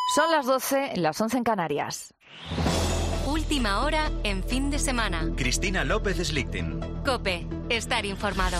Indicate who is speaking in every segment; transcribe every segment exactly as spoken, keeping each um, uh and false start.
Speaker 1: Son las doce, las once en Canarias.
Speaker 2: Última hora en fin de semana.
Speaker 3: Cristina López Slichting.
Speaker 2: COPE. Estar informado.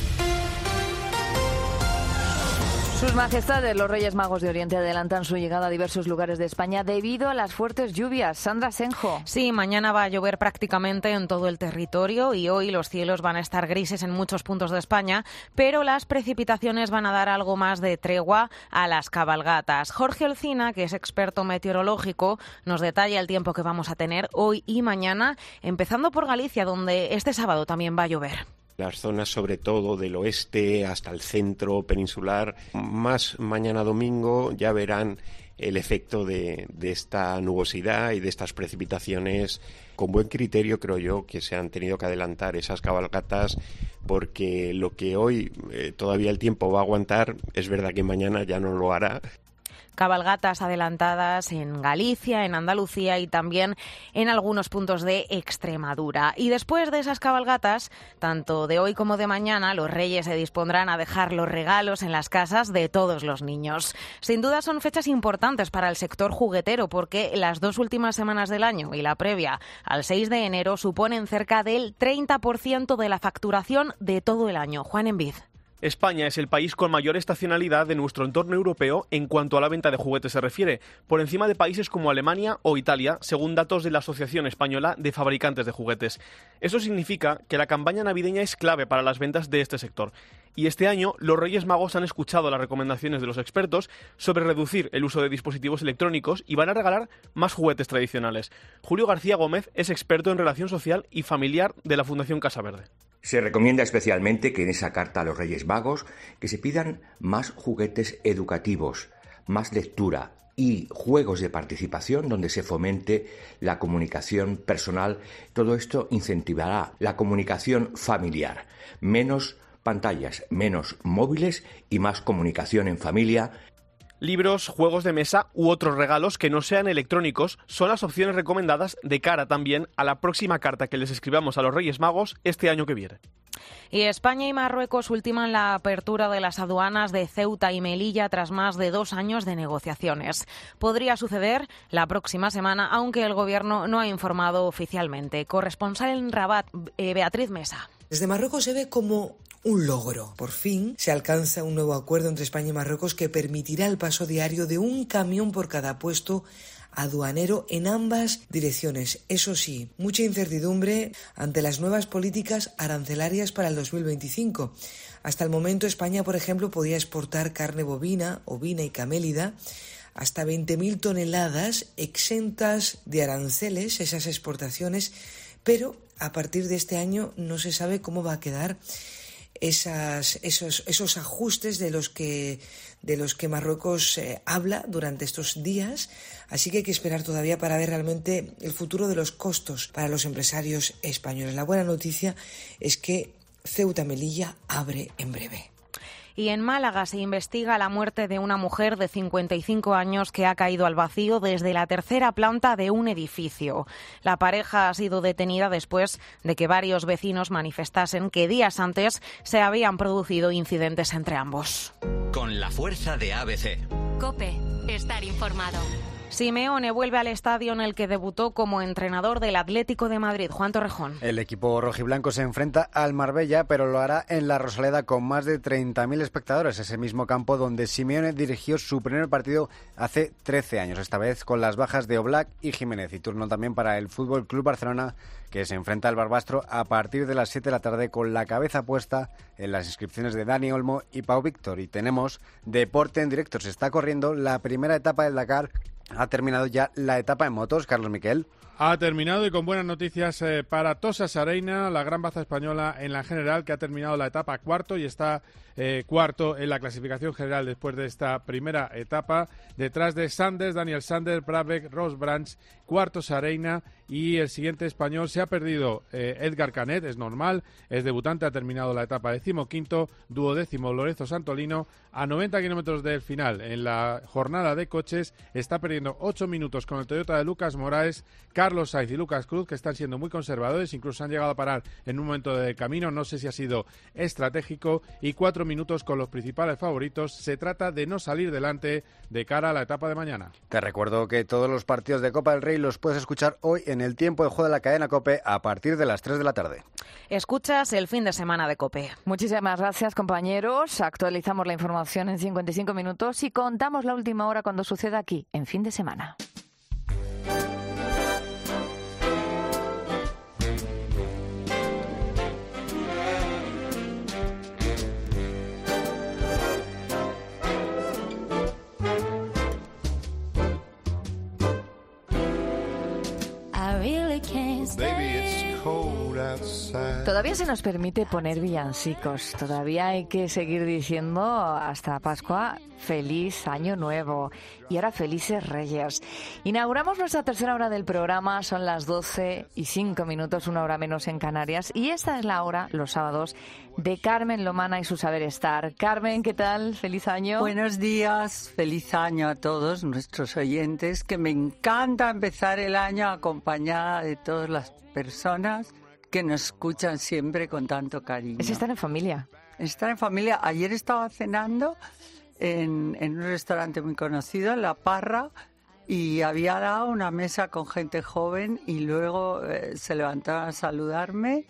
Speaker 1: Sus Majestades, los Reyes Magos de Oriente, adelantan su llegada a diversos lugares de España debido a las fuertes lluvias. Sandra Senjo.
Speaker 4: Sí, mañana va a llover prácticamente en todo el territorio y hoy los cielos van a estar grises en muchos puntos de España, pero las precipitaciones van a dar algo más de tregua a las cabalgatas. Jorge Olcina, que es experto meteorológico, nos detalla el tiempo que vamos a tener hoy y mañana, empezando por Galicia, donde este sábado también va a llover.
Speaker 5: Las zonas sobre todo del oeste hasta el centro peninsular, más mañana domingo ya verán el efecto de, de esta nubosidad y de estas precipitaciones. Con buen criterio creo yo que se han tenido que adelantar esas cabalgatas, porque lo que hoy eh, todavía el tiempo va a aguantar, es verdad que mañana ya no lo hará.
Speaker 4: Cabalgatas adelantadas en Galicia, en Andalucía y también en algunos puntos de Extremadura. Y después de esas cabalgatas, tanto de hoy como de mañana, los reyes se dispondrán a dejar los regalos en las casas de todos los niños. Sin duda son fechas importantes para el sector juguetero, porque las dos últimas semanas del año y la previa al seis de enero suponen cerca del treinta por ciento de la facturación de todo el año. Juan Envid.
Speaker 6: España es el país con mayor estacionalidad de nuestro entorno europeo en cuanto a la venta de juguetes se refiere, por encima de países como Alemania o Italia, según datos de la Asociación Española de Fabricantes de Juguetes. Eso significa que la campaña navideña es clave para las ventas de este sector. Y este año los Reyes Magos han escuchado las recomendaciones de los expertos sobre reducir el uso de dispositivos electrónicos y van a regalar más juguetes tradicionales. Julio García Gómez es experto en relación social y familiar de la Fundación Casa Verde.
Speaker 7: Se recomienda especialmente que en esa carta a los Reyes Magos que se pidan más juguetes educativos, más lectura y juegos de participación donde se fomente la comunicación personal. Todo esto incentivará la comunicación familiar, menos pantallas, menos móviles y más comunicación en familia.
Speaker 6: Libros, juegos de mesa u otros regalos que no sean electrónicos son las opciones recomendadas de cara también a la próxima carta que les escribamos a los Reyes Magos este año que viene.
Speaker 4: Y España y Marruecos ultiman la apertura de las aduanas de Ceuta y Melilla tras más de dos años de negociaciones. Podría suceder la próxima semana, aunque el Gobierno no ha informado oficialmente. Corresponsal en Rabat, eh, Beatriz Mesa.
Speaker 8: Desde Marruecos se ve como un logro. Por fin se alcanza un nuevo acuerdo entre España y Marruecos que permitirá el paso diario de un camión por cada puesto aduanero en ambas direcciones. Eso sí, mucha incertidumbre ante las nuevas políticas arancelarias para el dos mil veinticinco. Hasta el momento España, por ejemplo, podía exportar carne bovina, ovina y camélida hasta veinte mil toneladas exentas de aranceles, esas exportaciones, pero a partir de este año no se sabe cómo va a quedar Esas, esos, esos ajustes de los que, de los que Marruecos eh, habla durante estos días, así que hay que esperar todavía para ver realmente el futuro de los costos para los empresarios españoles. La buena noticia es que Ceuta Melilla abre en breve.
Speaker 4: Y en Málaga se investiga la muerte de una mujer de cincuenta y cinco años que ha caído al vacío desde la tercera planta de un edificio. La pareja ha sido detenida después de que varios vecinos manifestasen que días antes se habían producido incidentes entre ambos.
Speaker 3: Con la fuerza de A B C.
Speaker 2: COPE. Estar informado.
Speaker 4: Simeone vuelve al estadio en el que debutó como entrenador del Atlético de Madrid. Juan Torrejón.
Speaker 9: El equipo rojiblanco se enfrenta al Marbella, pero lo hará en la Rosaleda con más de treinta mil espectadores. Ese mismo campo donde Simeone dirigió su primer partido hace trece años, esta vez con las bajas de Oblak y Jiménez. Y turno también para el Fútbol Club Barcelona, que se enfrenta al Barbastro a partir de las siete de la tarde con la cabeza puesta en las inscripciones de Dani Olmo y Pau Víctor. Y tenemos deporte en directo. Se está corriendo la primera etapa del Dakar. Ha terminado ya la etapa en motos, Carlos Miquel.
Speaker 10: Ha terminado y con buenas noticias eh, para Tosa Sareina, la gran baza española en la general, que ha terminado la etapa cuarto y está eh, cuarto en la clasificación general después de esta primera etapa. Detrás de Sanders, Daniel Sanders, Brabeck, Ross Branch, cuarto Sareina y el siguiente español se ha perdido eh, Edgar Canet, es normal, es debutante, ha terminado la etapa decimoquinto, duodécimo Lorenzo Santolino, a noventa kilómetros del final en la jornada de coches, está perdiendo ocho minutos con el Toyota de Lucas Moraes, Carlos Sainz y Lucas Cruz, que están siendo muy conservadores, incluso han llegado a parar en un momento del camino, no sé si ha sido estratégico, y cuatro minutos con los principales favoritos. Se trata de no salir delante de cara a la etapa de mañana.
Speaker 9: Te recuerdo que todos los partidos de Copa del Rey los puedes escuchar hoy en el tiempo de juego de la cadena COPE a partir de las tres de la tarde.
Speaker 4: Escuchas el fin de semana de COPE.
Speaker 1: Muchísimas gracias, compañeros. Actualizamos la información en cincuenta y cinco minutos y contamos la última hora cuando suceda aquí, en fin de semana. Todavía se nos permite poner villancicos, todavía hay que seguir diciendo hasta Pascua feliz año nuevo y ahora felices Reyes. Inauguramos nuestra tercera hora del programa, son las doce y cinco minutos, una hora menos en Canarias, y esta es la hora, los sábados, de Carmen Lomana y su saber estar. Carmen, ¿qué tal? Feliz año.
Speaker 11: Buenos días, feliz año a todos nuestros oyentes, que me encanta empezar el año acompañada de todas las personas que nos escuchan siempre con tanto cariño.
Speaker 1: Es estar en familia.
Speaker 11: Estar en familia. Ayer estaba cenando en, en un restaurante muy conocido, en La Parra, y había dado una mesa con gente joven y luego eh, se levantaron a saludarme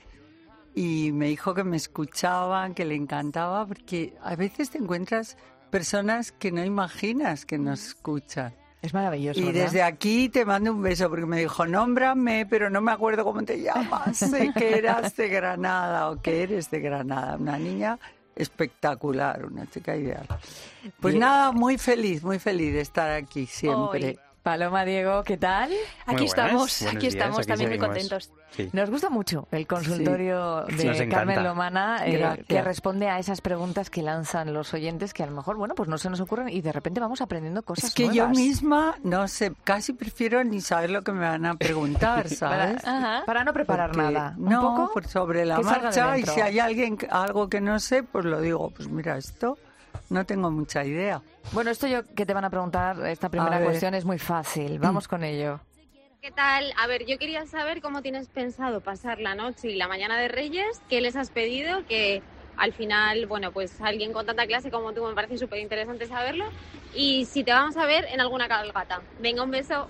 Speaker 11: y me dijo que me escuchaban, que le encantaba, porque a veces te encuentras personas que no imaginas que nos escuchan.
Speaker 1: Es maravilloso,
Speaker 11: Y
Speaker 1: ¿verdad?
Speaker 11: desde aquí te mando un beso, porque me dijo, nómbrame, pero no me acuerdo cómo te llamas. Sé que eras de Granada o que eres de Granada. Una niña espectacular, una chica ideal. Pues
Speaker 1: Bien.
Speaker 11: nada, muy feliz, muy feliz de estar aquí siempre.
Speaker 1: Hoy. Paloma, Diego, ¿qué tal?
Speaker 12: Aquí estamos, aquí estamos, también muy contentos.
Speaker 9: Sí.
Speaker 1: Nos gusta mucho el consultorio
Speaker 9: Sí. Nos
Speaker 1: de
Speaker 9: encanta.
Speaker 1: Carmen Lomana, eh,
Speaker 11: Gracias.
Speaker 1: que responde a esas preguntas que lanzan los oyentes que a lo mejor, bueno, pues no se nos ocurren y de repente vamos aprendiendo cosas
Speaker 11: Es que yo
Speaker 1: nuevas.
Speaker 11: misma, no sé, casi prefiero ni saber lo que me van a preguntar, ¿sabes?
Speaker 1: Para, para no preparar
Speaker 11: Porque,
Speaker 1: nada. ¿Un
Speaker 11: no,
Speaker 1: poco?
Speaker 11: por sobre la
Speaker 1: que salga de
Speaker 11: marcha, y
Speaker 1: dentro.
Speaker 11: si hay alguien algo que no sé, pues lo digo, pues mira, esto no tengo mucha idea.
Speaker 1: Bueno, esto yo que te van a preguntar, esta primera
Speaker 11: A ver.
Speaker 1: cuestión es muy fácil. Vamos con ello.
Speaker 13: ¿Qué tal? A ver, yo quería saber cómo tienes pensado pasar la noche y la mañana de Reyes, qué les has pedido, que al final, bueno, pues alguien con tanta clase como tú me parece súper interesante saberlo, y si te vamos a ver en alguna cabalgata. Venga, un beso.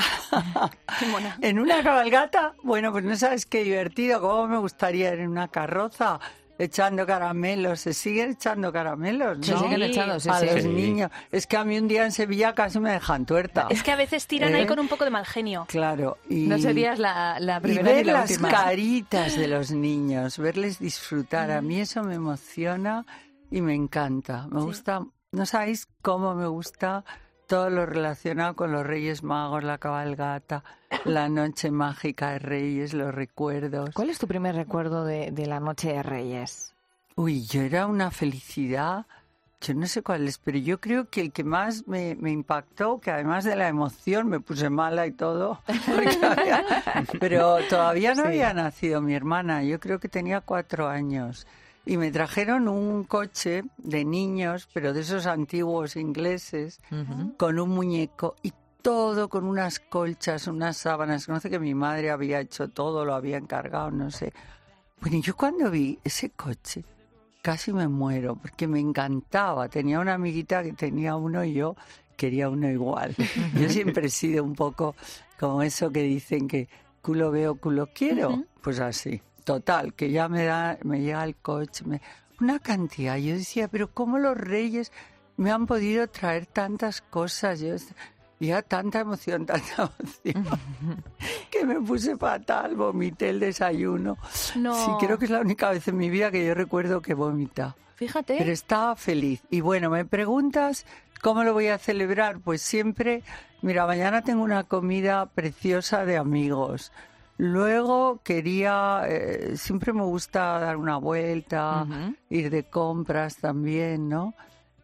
Speaker 11: ¿En una cabalgata? Bueno, pues no sabes qué divertido, cómo me gustaría ir en una carroza echando caramelos. Se siguen echando caramelos, ¿no?
Speaker 1: Se siguen echando, sí,
Speaker 11: a
Speaker 1: sí.
Speaker 11: los
Speaker 1: Sí.
Speaker 11: niños. Es que a mí un día en Sevilla casi me dejan tuerta.
Speaker 12: Es que a veces tiran
Speaker 11: ¿Eh?
Speaker 12: ahí con un poco de mal genio.
Speaker 11: Claro. Y,
Speaker 1: No serías la, la
Speaker 11: y
Speaker 1: primera ni
Speaker 11: ver
Speaker 1: la
Speaker 11: las
Speaker 1: última.
Speaker 11: caritas de los niños, verles disfrutar, a mí eso me emociona y me encanta. Me
Speaker 12: Sí.
Speaker 11: gusta, no sabéis cómo me gusta todo lo relacionado con los Reyes Magos, la cabalgata, la noche mágica de Reyes, los recuerdos.
Speaker 1: ¿Cuál es tu primer recuerdo de, de la noche de Reyes?
Speaker 11: Uy, yo era una felicidad, yo no sé cuál es, pero yo creo que el que más me, me impactó, que además de la emoción me puse mala y todo, porque había- pero todavía no
Speaker 1: Sí.
Speaker 11: había nacido mi hermana, yo creo que tenía cuatro años. Y me trajeron un coche de niños, pero de esos antiguos ingleses,
Speaker 1: Ujú.
Speaker 11: con un muñeco y todo con unas colchas, unas sábanas. Conoce que mi madre había hecho todo, lo había encargado, no sé. Bueno, y yo cuando vi ese coche, casi me muero, porque me encantaba. Tenía una amiguita que tenía uno y yo quería uno igual. Yo siempre he sido un poco como eso que dicen que culo veo, culo quiero.
Speaker 12: Ujú.
Speaker 11: Pues así. Total, que ya me da, me llega el coche, me- una cantidad. Yo decía, pero ¿cómo los reyes me han podido traer tantas cosas? Yo ya tanta emoción, tanta emoción, que me puse fatal, vomité el desayuno.
Speaker 12: No.
Speaker 11: Sí, creo que es la única vez en mi vida que yo recuerdo que vomita.
Speaker 12: Fíjate.
Speaker 11: Pero estaba feliz. Y bueno, me preguntas cómo lo voy a celebrar. Pues siempre, mira, mañana tengo una comida preciosa de amigos. Luego quería, eh, siempre me gusta dar una vuelta,
Speaker 1: Ujú.
Speaker 11: ir de compras también, ¿no?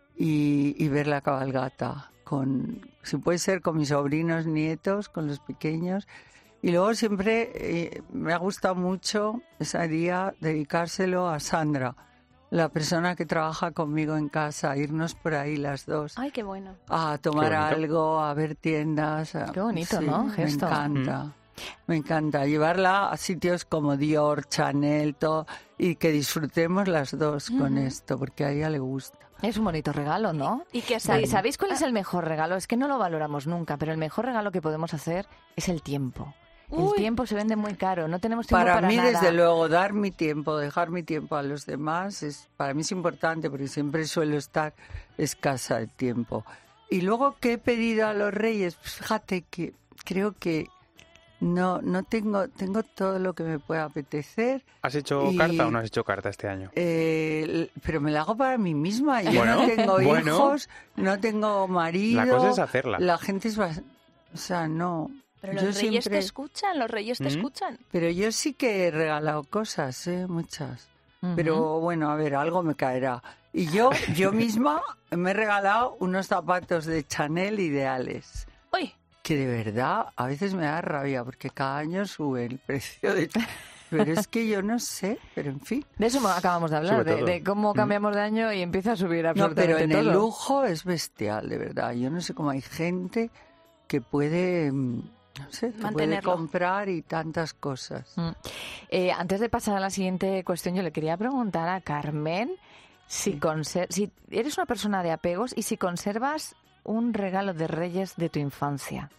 Speaker 11: Y, y ver la cabalgata, con, si puede ser con mis sobrinos, nietos, con los pequeños. Y luego siempre eh, me ha gustado mucho ese día dedicárselo a Sandra, la persona que trabaja conmigo en casa, irnos por ahí las dos.
Speaker 12: Ay, qué bueno.
Speaker 11: A tomar
Speaker 9: Qué bonito.
Speaker 11: algo, a ver tiendas. a-
Speaker 1: Qué bonito,
Speaker 11: sí,
Speaker 1: ¿no? Gesto.
Speaker 11: Me encanta. Me encanta llevarla a sitios como Dior, Chanel, todo, y que disfrutemos las dos uh-huh. con esto, porque a ella le gusta.
Speaker 1: Es un bonito regalo, ¿no?
Speaker 12: ¿Y qué
Speaker 1: sí. ¿Sabéis cuál es el mejor regalo? Es que no lo valoramos nunca, pero el mejor regalo que podemos hacer es el tiempo. El Uy. tiempo se vende muy caro, no tenemos tiempo
Speaker 11: para,
Speaker 1: para
Speaker 11: mí,
Speaker 1: nada.
Speaker 11: Desde luego, dar mi tiempo, dejar mi tiempo a los demás, es para mí es importante, porque siempre suelo estar escasa de tiempo. Y luego, ¿qué he pedido a los Reyes? Pues fíjate que creo que no no tengo tengo todo lo que me puede apetecer.
Speaker 14: ¿Has hecho y, carta o no has hecho carta este año?
Speaker 11: Eh, pero me la hago para mí misma. Yo
Speaker 14: bueno,
Speaker 11: no tengo
Speaker 14: bueno.
Speaker 11: hijos, no tengo marido.
Speaker 14: La cosa es hacerla.
Speaker 11: La gente es... Bast- o sea, no...
Speaker 12: Pero los
Speaker 11: yo
Speaker 12: reyes
Speaker 11: siempre...
Speaker 12: te escuchan, los reyes te ¿Mm? escuchan.
Speaker 11: Pero yo sí que he regalado cosas, ¿eh? Muchas. Uh-huh. Pero bueno, a ver, algo me caerá. Y yo, yo misma me he regalado unos zapatos de Chanel ideales.
Speaker 12: ¡Uy!
Speaker 11: Que de verdad a veces me da rabia, porque cada año sube el precio de... Pero es que yo no sé, pero en fin.
Speaker 1: De eso acabamos de hablar, de, de cómo cambiamos de año y empieza a subir absolutamente todo.
Speaker 11: No, pero en
Speaker 1: todo.
Speaker 11: el lujo es bestial, de verdad. Yo no sé cómo hay gente que puede... No sé, te puede comprar y tantas cosas.
Speaker 1: Mm. Eh, antes de pasar a la siguiente cuestión, yo le quería preguntar a Carmen si, sí. conser- si eres una persona de apegos y si conservas un regalo de Reyes de tu infancia.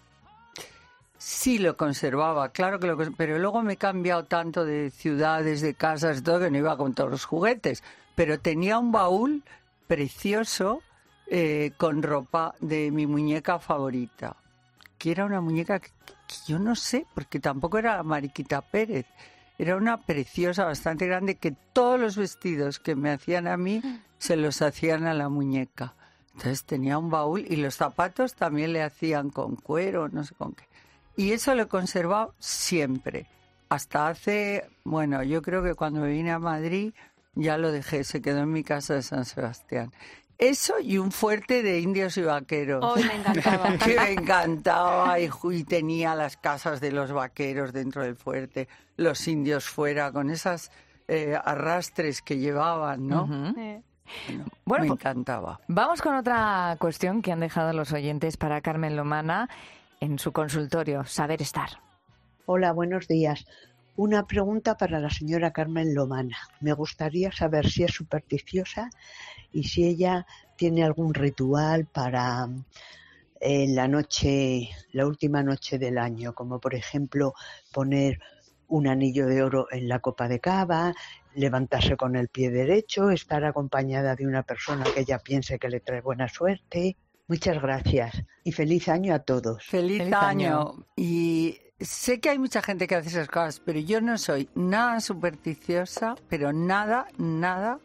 Speaker 11: Sí, lo conservaba, claro que lo conservaba, pero luego me he cambiado tanto de ciudades, de casas, todo, que no iba con todos los juguetes. Pero tenía un baúl precioso eh, con ropa de mi muñeca favorita, que era una muñeca que, que yo no sé, porque tampoco era Mariquita Pérez. Era una preciosa, bastante grande, que todos los vestidos que me hacían a mí se los hacían a la muñeca. Entonces tenía un baúl y los zapatos también le hacían con cuero, no sé con qué. Y eso lo he conservado siempre. Hasta hace, bueno, yo creo que cuando me vine a Madrid ya lo dejé, se quedó en mi casa de San Sebastián. Eso y un fuerte de indios y vaqueros.
Speaker 12: Oh, me encantaba.
Speaker 11: Que me encantaba y, y tenía las casas de los vaqueros dentro del fuerte, los indios fuera, con esas eh, arrastres que llevaban, ¿no?
Speaker 1: Uh-huh.
Speaker 11: Bueno,
Speaker 1: bueno,
Speaker 11: me encantaba.
Speaker 1: Vamos con otra cuestión que han dejado los oyentes para Carmen Lomana en su consultorio, Saber Estar.
Speaker 15: Hola, buenos días. Una pregunta para la señora Carmen Lomana. Me gustaría saber si es supersticiosa y si ella tiene algún ritual para eh, la noche, la última noche del año, como por ejemplo poner un anillo de oro en la copa de cava, levantarse con el pie derecho, estar acompañada de una persona que ella piense que le trae buena suerte. Muchas gracias y feliz año a todos.
Speaker 11: Feliz, feliz año. año. Y sé que hay mucha gente que hace esas cosas, pero yo no soy nada supersticiosa, pero nada, nada.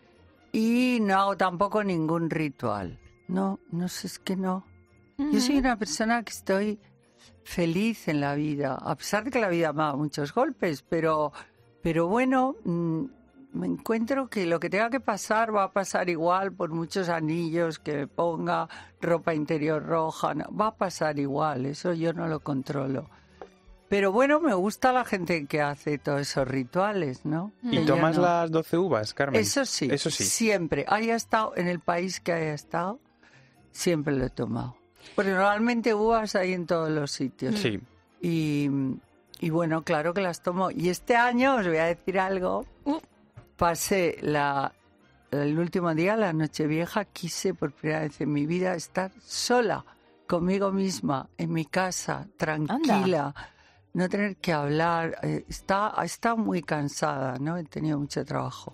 Speaker 11: Y no hago tampoco ningún ritual. No, no sé, es que no. Uh-huh. Yo soy una persona que estoy feliz en la vida, a pesar de que la vida me ha dado muchos golpes, pero, pero bueno, mmm, me encuentro que lo que tenga que pasar va a pasar igual, por muchos anillos que me ponga, ropa interior roja, no, va a pasar igual, eso yo no lo controlo. Pero bueno, me gusta la gente que hace todos esos rituales, ¿no?
Speaker 14: ¿Y tomas no. las doce uvas, Carmen?
Speaker 11: Eso sí,
Speaker 14: Eso sí,
Speaker 11: siempre. Haya estado en el país que haya estado, siempre lo he tomado. Porque normalmente uvas hay en todos los sitios.
Speaker 14: Sí.
Speaker 11: Y, y bueno, claro que las tomo. Y este año, os voy a decir algo, pasé la, el último día, la Nochevieja, quise por primera vez en mi vida estar sola, conmigo misma, en mi casa, tranquila. Anda. No tener que hablar, eh, está, está muy cansada, ¿no? He tenido mucho trabajo.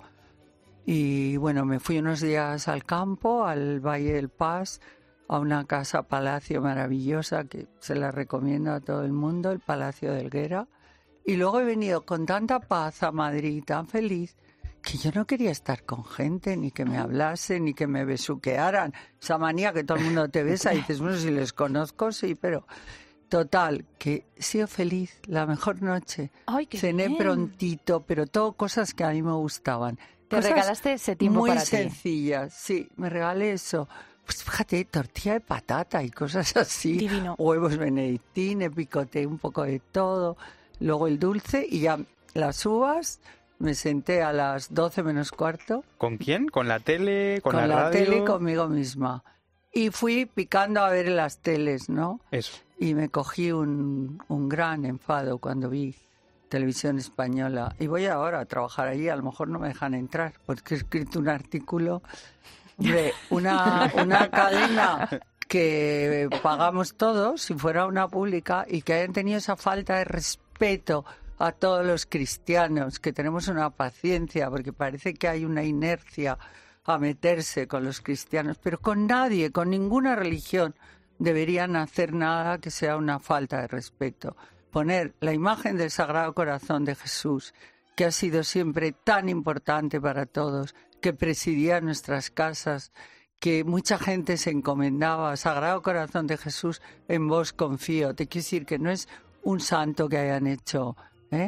Speaker 11: Y bueno, me fui unos días al campo, al Valle del Paz, a una casa palacio maravillosa que se la recomiendo a todo el mundo, el Palacio de Helguera. Y luego he venido con tanta paz a Madrid, tan feliz, que yo no quería estar con gente, ni que me hablasen, ni que me besuquearan. Esa manía que todo el mundo te besa y dices, bueno, si les conozco, sí, pero... Total, que he sido feliz, la mejor noche.
Speaker 12: Ay, qué
Speaker 11: Cené
Speaker 12: bien.
Speaker 11: prontito, pero todo cosas que a mí me gustaban.
Speaker 1: ¿Te
Speaker 11: cosas
Speaker 1: regalaste ese tiempo
Speaker 11: muy
Speaker 1: para ti?
Speaker 11: sencillas, sí, me regalé eso. Pues fíjate, tortilla de patata y cosas así.
Speaker 12: Divino.
Speaker 11: Huevos benedictines, picoteé un poco de todo. Luego el dulce y ya las uvas. Me senté a las doce menos cuarto.
Speaker 14: ¿Con quién? ¿Con la tele? ¿Con,
Speaker 11: con
Speaker 14: la
Speaker 11: la
Speaker 14: radio?
Speaker 11: tele, conmigo misma. Y fui picando a ver las teles, ¿no?
Speaker 14: Eso.
Speaker 11: y me cogí un, un gran enfado cuando vi Televisión Española. Y voy ahora a trabajar allí, a lo mejor no me dejan entrar, porque he escrito un artículo de una, una cadena que pagamos todos, si fuera una pública, y que hayan tenido esa falta de respeto a todos los cristianos, que tenemos una paciencia, porque parece que hay una inercia a meterse con los cristianos, pero con nadie, con ninguna religión, deberían hacer nada que sea una falta de respeto. Poner la imagen del Sagrado Corazón de Jesús, que ha sido siempre tan importante para todos, que presidía nuestras casas, que mucha gente se encomendaba, Sagrado Corazón de Jesús, en vos confío. Te quiero decir que no es un santo que hayan hecho, ¿eh?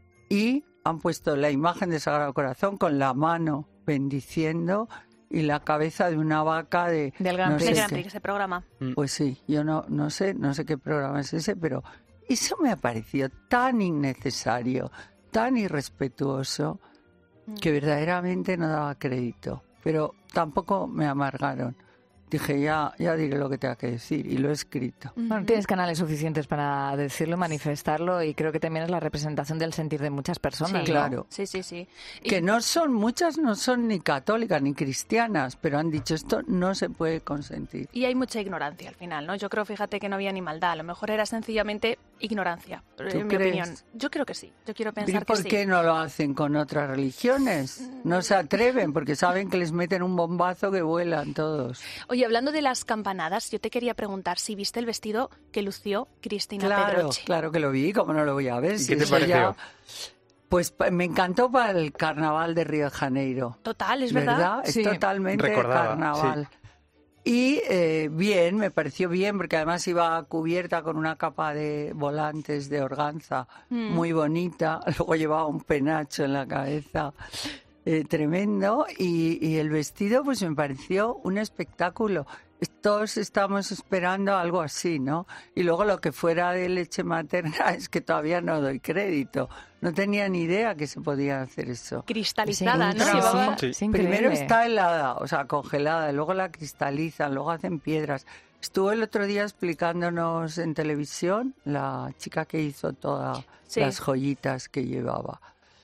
Speaker 11: Y han puesto la imagen del Sagrado Corazón con la mano bendiciendo y la cabeza de una vaca de...
Speaker 12: Del Gran
Speaker 11: no
Speaker 12: Prix,
Speaker 11: sé
Speaker 12: del Gran
Speaker 11: qué.
Speaker 12: Prix, ese programa.
Speaker 11: Pues sí, yo no, no sé, no sé qué programa es ese, pero eso me ha parecido tan innecesario, tan irrespetuoso, que verdaderamente no daba crédito. Pero tampoco me amargaron. Dije, ya, ya diré lo que tenga que decir, y lo he escrito.
Speaker 1: Bueno, tienes canales suficientes para decirlo, manifestarlo, y creo que también es la representación del sentir de muchas personas.
Speaker 11: Sí,
Speaker 1: ¿no?
Speaker 11: claro.
Speaker 12: Sí, sí, sí. Y-
Speaker 11: Que no son, muchas no son ni católicas ni cristianas, pero han dicho esto no se puede consentir.
Speaker 12: Y hay mucha ignorancia al final, ¿no? Yo creo, fíjate, que no había ni maldad. A lo mejor era sencillamente ignorancia,
Speaker 11: ¿Tú
Speaker 12: en mi
Speaker 11: crees?
Speaker 12: opinión. Yo creo que sí. Yo quiero
Speaker 11: ¿Y
Speaker 12: pensar
Speaker 11: por
Speaker 12: que sí.
Speaker 11: qué no lo hacen con otras religiones? No se atreven porque saben que les meten un bombazo que vuelan todos.
Speaker 12: Oye, hablando de las campanadas, yo te quería preguntar si viste el vestido que lució Cristina
Speaker 11: Claro,
Speaker 12: Pedroche.
Speaker 11: claro que lo vi, ¿cómo no lo voy a ver?
Speaker 14: ¿Y
Speaker 11: Si
Speaker 14: qué te
Speaker 11: eso
Speaker 14: pareció?
Speaker 11: ya- Pues pa- me encantó para el carnaval de Río de Janeiro.
Speaker 12: Total, es verdad.
Speaker 11: Es
Speaker 12: Sí.
Speaker 11: totalmente
Speaker 14: Recordaba,
Speaker 11: carnaval. Y eh, bien, me pareció bien, porque además iba cubierta con una capa de volantes de organza
Speaker 12: Mm.
Speaker 11: muy bonita. Luego llevaba un penacho en la cabeza eh, tremendo. Y, y el vestido, pues me pareció un espectáculo. Todos estamos esperando algo así, ¿no? Y luego lo que fuera de leche materna es que todavía no doy crédito. No tenía ni idea que se podía hacer eso.
Speaker 12: Cristalizada,
Speaker 1: Sí,
Speaker 12: ¿no?
Speaker 1: sí,
Speaker 12: Llevaba-
Speaker 1: sí. Es increíble.
Speaker 11: Primero está helada, o sea, congelada, y luego la cristalizan, luego hacen piedras. Estuvo el otro día explicándonos en televisión la chica que hizo todas
Speaker 12: Sí.
Speaker 11: las joyitas que llevaba.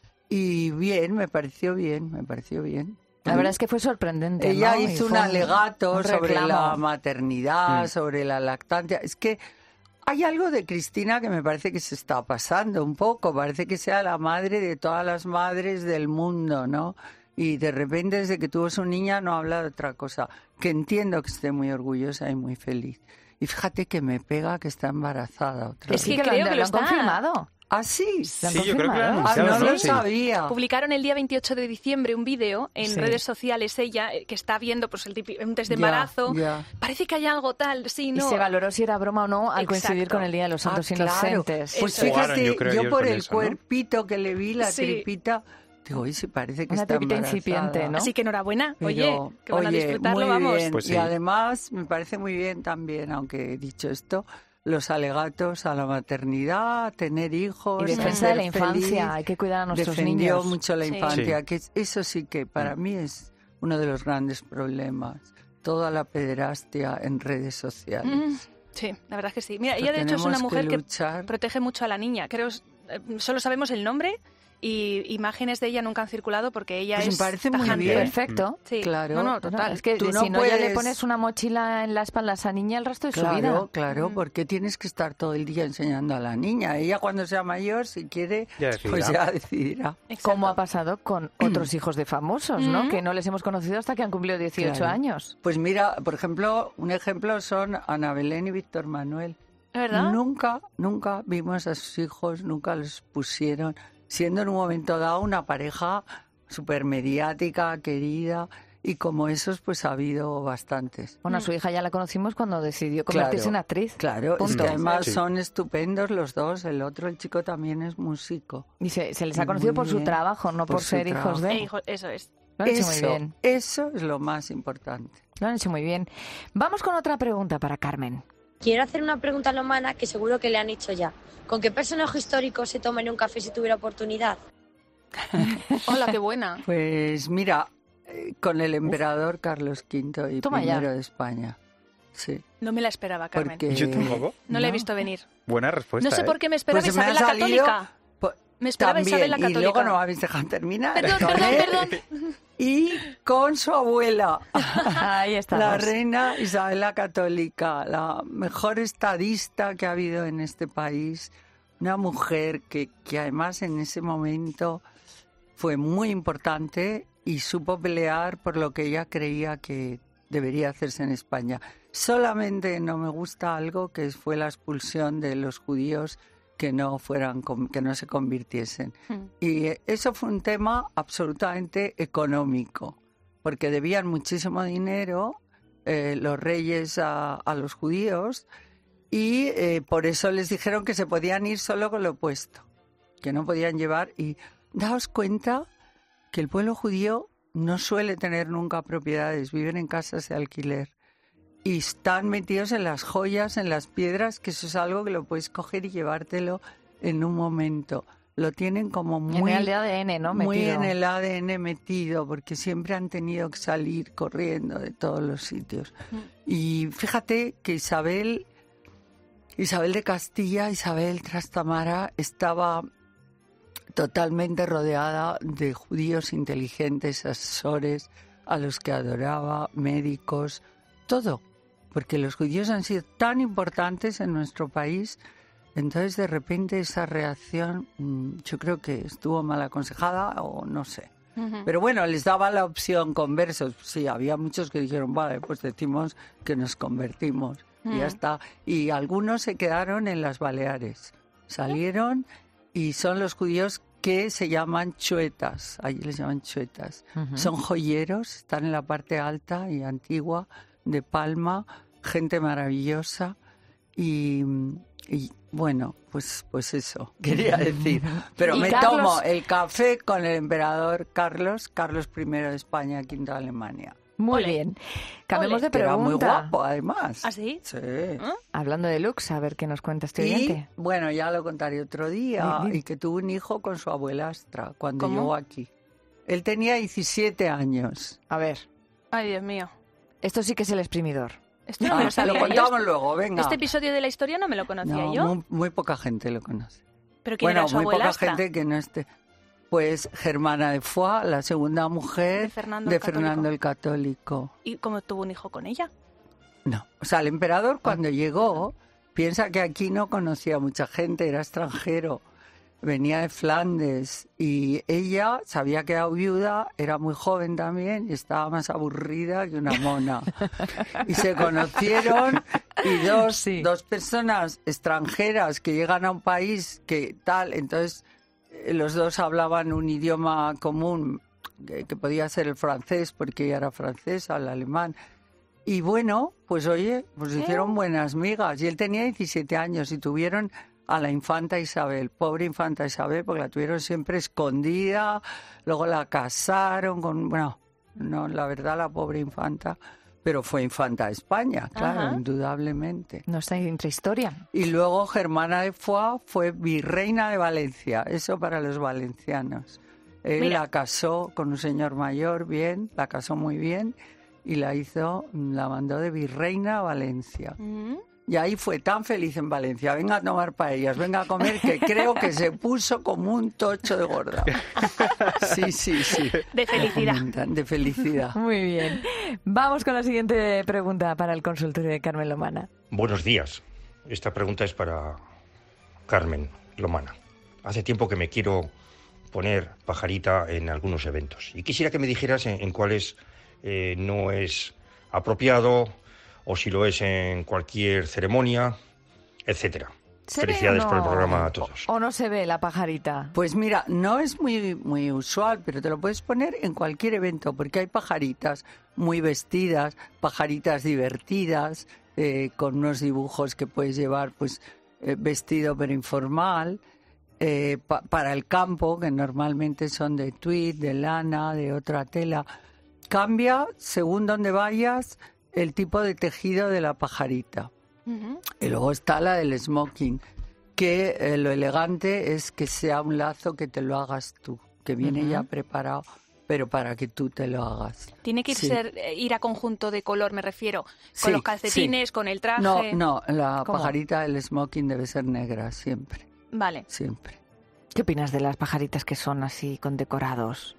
Speaker 11: Y bien, me pareció bien, me pareció bien.
Speaker 1: La verdad es que fue sorprendente.
Speaker 11: Ella
Speaker 1: ¿no? Y
Speaker 11: hizo un
Speaker 1: fue
Speaker 11: alegato
Speaker 1: un
Speaker 11: sobre
Speaker 1: reclamo.
Speaker 11: la maternidad,
Speaker 14: Mm.
Speaker 11: sobre la lactancia. Es que hay algo de Cristina que me parece que se está pasando un poco. Parece que sea la madre de todas las madres del mundo, ¿no? Y de repente, desde que tuvo su niña, no habla de otra cosa. Que entiendo que esté muy orgullosa y muy feliz. Y fíjate que me pega que está embarazada otra
Speaker 12: Es
Speaker 11: vez.
Speaker 12: que
Speaker 1: Sí,
Speaker 12: creo
Speaker 1: lo,
Speaker 12: que
Speaker 1: lo
Speaker 12: lo
Speaker 1: han
Speaker 12: está.
Speaker 1: confirmado.
Speaker 11: ¿Ah, sí?
Speaker 1: ¿Lo han
Speaker 14: Sí, yo creo que lo han
Speaker 1: confirmado?
Speaker 11: Ah,
Speaker 14: anunciado,
Speaker 11: no
Speaker 14: ¿no?
Speaker 11: lo
Speaker 14: Sí.
Speaker 11: sabía.
Speaker 12: Publicaron el día veintiocho de diciembre un vídeo en
Speaker 1: Sí.
Speaker 12: redes sociales, ella, eh, que está viendo pues el tipi- un test de
Speaker 11: Ya,
Speaker 12: embarazo.
Speaker 11: ya.
Speaker 12: Parece que hay algo tal, sí,
Speaker 1: Y
Speaker 12: no.
Speaker 1: se valoró si era broma o no al coincidir
Speaker 12: Exacto.
Speaker 1: con el Día de los Santos
Speaker 11: Ah, claro.
Speaker 1: Inocentes.
Speaker 11: Pues
Speaker 12: Eso es.
Speaker 11: fíjate,
Speaker 14: Jugaron, yo creo,
Speaker 11: yo
Speaker 14: ellos
Speaker 11: por
Speaker 14: con
Speaker 11: el
Speaker 14: eso, ¿no?
Speaker 11: cuerpito que le vi, la
Speaker 12: Sí.
Speaker 11: tripita, digo, oye, sí parece que
Speaker 1: Una
Speaker 11: está
Speaker 1: tripita
Speaker 11: embarazada.
Speaker 1: incipiente, ¿no?
Speaker 12: Así que enhorabuena,
Speaker 11: Pero,
Speaker 12: oye, que van a
Speaker 11: oye,
Speaker 12: disfrutarlo,
Speaker 11: muy
Speaker 12: vamos.
Speaker 11: bien.
Speaker 14: Pues sí.
Speaker 11: Y además me parece muy bien también, aunque he dicho esto, los alegatos a la maternidad, tener hijos,
Speaker 1: Y defensa de la
Speaker 11: ser feliz.
Speaker 1: infancia, hay que cuidar a nuestros
Speaker 11: Defendió
Speaker 1: niños.
Speaker 11: mucho la
Speaker 12: Sí.
Speaker 11: infancia,
Speaker 14: Sí.
Speaker 11: que es- eso sí que para mí es uno de los grandes problemas. Toda la pederastia en redes sociales.
Speaker 12: Mm, sí, la verdad es que sí. Mira,
Speaker 11: Pero
Speaker 12: ella de hecho es una
Speaker 11: tenemos
Speaker 12: mujer
Speaker 11: que
Speaker 12: que,
Speaker 11: luchar.
Speaker 12: protege mucho a la niña. Creo, eh, solo sabemos el nombre y imágenes de ella nunca han circulado porque ella
Speaker 11: Pues me
Speaker 12: es
Speaker 11: parece muy
Speaker 12: tajante.
Speaker 11: bien.
Speaker 1: Perfecto.
Speaker 12: Sí,
Speaker 11: Claro.
Speaker 12: no, no,
Speaker 1: No,
Speaker 12: total.
Speaker 1: es que
Speaker 11: Tú
Speaker 1: si
Speaker 11: no
Speaker 1: no, ya le
Speaker 11: puedes-
Speaker 1: pones una mochila en la espalda a esa niña el resto de su vida.
Speaker 11: Claro, claro,
Speaker 12: Mm.
Speaker 11: porque tienes que estar todo el día enseñando a la niña. Ella cuando sea mayor, si quiere,
Speaker 14: Ya decidirá.
Speaker 11: pues ya decidirá.
Speaker 12: Exacto.
Speaker 1: Como ha pasado con otros hijos de famosos, ¿no?
Speaker 12: Mm.
Speaker 1: Que no les hemos conocido hasta que han cumplido dieciocho
Speaker 11: Claro.
Speaker 1: años.
Speaker 11: Pues mira, por ejemplo, un ejemplo son Ana Belén y Víctor Manuel.
Speaker 12: ¿Es verdad?
Speaker 11: Nunca, nunca vimos a sus hijos, nunca los pusieron, siendo en un momento dado una pareja súper mediática, querida, y como esos pues ha habido bastantes.
Speaker 1: Bueno, a
Speaker 12: Mm.
Speaker 1: su hija ya la conocimos cuando decidió convertirse
Speaker 11: Claro,
Speaker 1: en actriz.
Speaker 11: Claro, es
Speaker 1: Punto.
Speaker 11: que además
Speaker 14: Sí.
Speaker 11: son estupendos los dos. El otro, el chico, también es músico.
Speaker 1: Y se, se les
Speaker 11: Y
Speaker 1: ha conocido
Speaker 11: muy
Speaker 1: por su
Speaker 11: bien,
Speaker 1: trabajo, no por,
Speaker 11: por su
Speaker 1: ser hijos
Speaker 12: Eh,
Speaker 1: de.
Speaker 12: hijo, eso es.
Speaker 1: Lo han hecho muy
Speaker 11: Eso,
Speaker 1: bien.
Speaker 11: eso es lo más importante.
Speaker 1: Lo han hecho muy bien. Vamos con otra pregunta para Carmen.
Speaker 16: Quiero hacer una pregunta a Lomana que seguro que le han hecho ya. ¿Con qué personaje histórico se tomaría un café si tuviera oportunidad?
Speaker 12: Hola, qué buena.
Speaker 11: Pues mira, eh, con el emperador Carlos quinto y
Speaker 1: Toma ya.
Speaker 11: primero de España. sí.
Speaker 12: No me la esperaba, Carmen.
Speaker 11: Porque...
Speaker 14: Yo tampoco.
Speaker 12: No, no la he visto venir.
Speaker 14: Buena respuesta.
Speaker 12: No sé
Speaker 14: ¿eh?
Speaker 12: por qué me esperaba
Speaker 11: Pues
Speaker 12: Isabel
Speaker 11: me ha
Speaker 12: la
Speaker 11: salido,
Speaker 12: Católica.
Speaker 11: pues,
Speaker 12: Me esperaba
Speaker 11: también,
Speaker 12: Isabel la Católica.
Speaker 11: y luego no me habéis dejado terminar.
Speaker 12: Perdón,
Speaker 11: con
Speaker 12: perdón,
Speaker 11: él.
Speaker 12: perdón.
Speaker 11: Y con su abuela,
Speaker 1: Ahí estamos.
Speaker 11: la reina Isabel la Católica, la mejor estadista que ha habido en este país. Una mujer que, que además en ese momento fue muy importante y supo pelear por lo que ella creía que debería hacerse en España. Solamente no me gusta algo que fue la expulsión de los judíos que no fueran, que no se convirtiesen.
Speaker 12: Hmm.
Speaker 11: Y eso fue un tema absolutamente económico, porque debían muchísimo dinero eh, los reyes a, a los judíos y eh, por eso les dijeron que se podían ir solo con lo opuesto, que no podían llevar. Y daos cuenta que el pueblo judío no suele tener nunca propiedades, viven en casas de alquiler. Y están metidos en las joyas, en las piedras, que eso es algo que lo puedes coger y llevártelo en un momento. Lo tienen como muy...
Speaker 1: En el A D N, ¿no?
Speaker 11: Muy
Speaker 1: Metido.
Speaker 11: en el A D N metido, porque siempre han tenido que salir corriendo de todos los sitios. Y fíjate que Isabel, Isabel de Castilla, Isabel Trastamara, estaba totalmente rodeada de judíos inteligentes, asesores, a los que adoraba, médicos, todo. Porque los judíos han sido tan importantes en nuestro país, entonces de repente esa reacción yo creo que estuvo mal aconsejada o no sé.
Speaker 12: Uh-huh.
Speaker 11: Pero bueno, les daba la opción conversos. Sí, había muchos que dijeron, vale, pues decimos que nos convertimos y
Speaker 12: Uh-huh.
Speaker 11: ya está. Y algunos se quedaron en las Baleares, salieron y son los judíos que se llaman chuetas, allí les llaman chuetas.
Speaker 1: Ujú.
Speaker 11: Son joyeros, están en la parte alta y antigua de Palma, gente maravillosa y, y bueno, pues pues eso quería decir. Pero
Speaker 1: Y
Speaker 11: me
Speaker 1: Carlos-
Speaker 11: tomo el café con el emperador Carlos, Carlos primero de España, quinto de Alemania.
Speaker 1: Muy
Speaker 12: Ole.
Speaker 1: bien. Cambiemos de
Speaker 11: Que era muy
Speaker 1: pregunta.
Speaker 11: guapo, además.
Speaker 12: ¿Ah, sí?
Speaker 11: Sí.
Speaker 1: Hablando de looks, a ver qué nos cuenta este
Speaker 11: Y,
Speaker 1: oyente.
Speaker 11: bueno, ya lo contaré otro día,
Speaker 1: Di, di.
Speaker 11: y que tuvo un hijo con su abuelastra cuando
Speaker 12: ¿Cómo?
Speaker 11: llegó aquí. Él tenía diecisiete años.
Speaker 1: A ver,
Speaker 12: Ay, Dios mío.
Speaker 1: esto sí que es el exprimidor.
Speaker 12: Esto no me lo
Speaker 11: Ah,
Speaker 12: sabía
Speaker 11: lo
Speaker 12: yo.
Speaker 11: contamos luego, venga.
Speaker 12: Este episodio de la historia no me lo conocía
Speaker 11: No,
Speaker 12: yo.
Speaker 11: Muy, muy poca gente lo conoce.
Speaker 12: ¿Pero quién
Speaker 11: Bueno,
Speaker 12: era su
Speaker 11: muy poca
Speaker 12: abuelastra?
Speaker 11: gente que no esté. Pues Germana de Foix, la segunda mujer
Speaker 12: De Fernando
Speaker 11: de
Speaker 12: el Católico.
Speaker 11: Fernando el Católico.
Speaker 12: ¿Y cómo tuvo un hijo con ella?
Speaker 11: No, o sea, el emperador
Speaker 12: Ah.
Speaker 11: cuando llegó, piensa que aquí no conocía a mucha gente, era extranjero, venía de Flandes y ella se había quedado viuda, era muy joven también y estaba más aburrida que una mona. Y se conocieron y dos,
Speaker 1: Sí.
Speaker 11: dos personas extranjeras que llegan a un país que tal, entonces eh, los dos hablaban un idioma común que, que podía ser el francés porque ella era francesa, el alemán. Y bueno, pues oye, pues hicieron buenas migas. Y él tenía diecisiete años y tuvieron a la infanta Isabel, pobre infanta Isabel, porque la tuvieron siempre escondida, luego la casaron con... Bueno, no, la verdad, la pobre infanta, pero fue infanta de España, claro,
Speaker 12: Ajá.
Speaker 11: indudablemente.
Speaker 1: No está en intrahistoria.
Speaker 11: Y luego Germana de Foix fue virreina de Valencia, eso para los valencianos. Él
Speaker 12: Mira.
Speaker 11: la casó con un señor mayor, bien, la casó muy bien, y la hizo, la mandó de virreina a Valencia.
Speaker 12: Mm.
Speaker 11: Y ahí fue tan feliz en Valencia, venga a tomar paellas, venga a comer, que creo que se puso como un tocho de gorda. Sí, sí, sí.
Speaker 12: De felicidad.
Speaker 11: Comentan, de felicidad.
Speaker 1: Muy bien. Vamos con la siguiente pregunta para el consultorio de Carmen Lomana.
Speaker 17: Buenos días. Esta pregunta es para Carmen Lomana. Hace tiempo que me quiero poner pajarita en algunos eventos y quisiera que me dijeras en, en cuáles eh, no es apropiado o si lo es en cualquier ceremonia, etcétera.
Speaker 1: ¿Se ve
Speaker 17: Felicidades
Speaker 1: o no?
Speaker 17: por el programa a todos.
Speaker 1: ¿O no se ve la pajarita?
Speaker 11: Pues mira, no es muy, muy usual, pero te lo puedes poner en cualquier evento, porque hay pajaritas muy vestidas, pajaritas divertidas, eh, con unos dibujos que puedes llevar, pues eh, vestido pero informal, eh, pa- para el campo, que normalmente son de tweed, de lana, de otra tela. Cambia, según donde vayas, el tipo de tejido de la pajarita.
Speaker 12: Ujú.
Speaker 11: Y luego está la del smoking, que eh, lo elegante es que sea un lazo que te lo hagas tú, que viene
Speaker 1: Ujú.
Speaker 11: ya preparado pero para que tú te lo hagas.
Speaker 12: Tiene que ir,
Speaker 11: Sí.
Speaker 12: ser, eh, ir a conjunto de color, me refiero. Con
Speaker 11: Sí,
Speaker 12: los calcetines,
Speaker 11: sí.
Speaker 12: con el traje.
Speaker 11: No, no, la
Speaker 12: ¿Cómo?
Speaker 11: pajarita, el smoking debe ser negra siempre,
Speaker 12: Vale.
Speaker 11: siempre.
Speaker 1: ¿Qué opinas de las pajaritas que son así con decorados?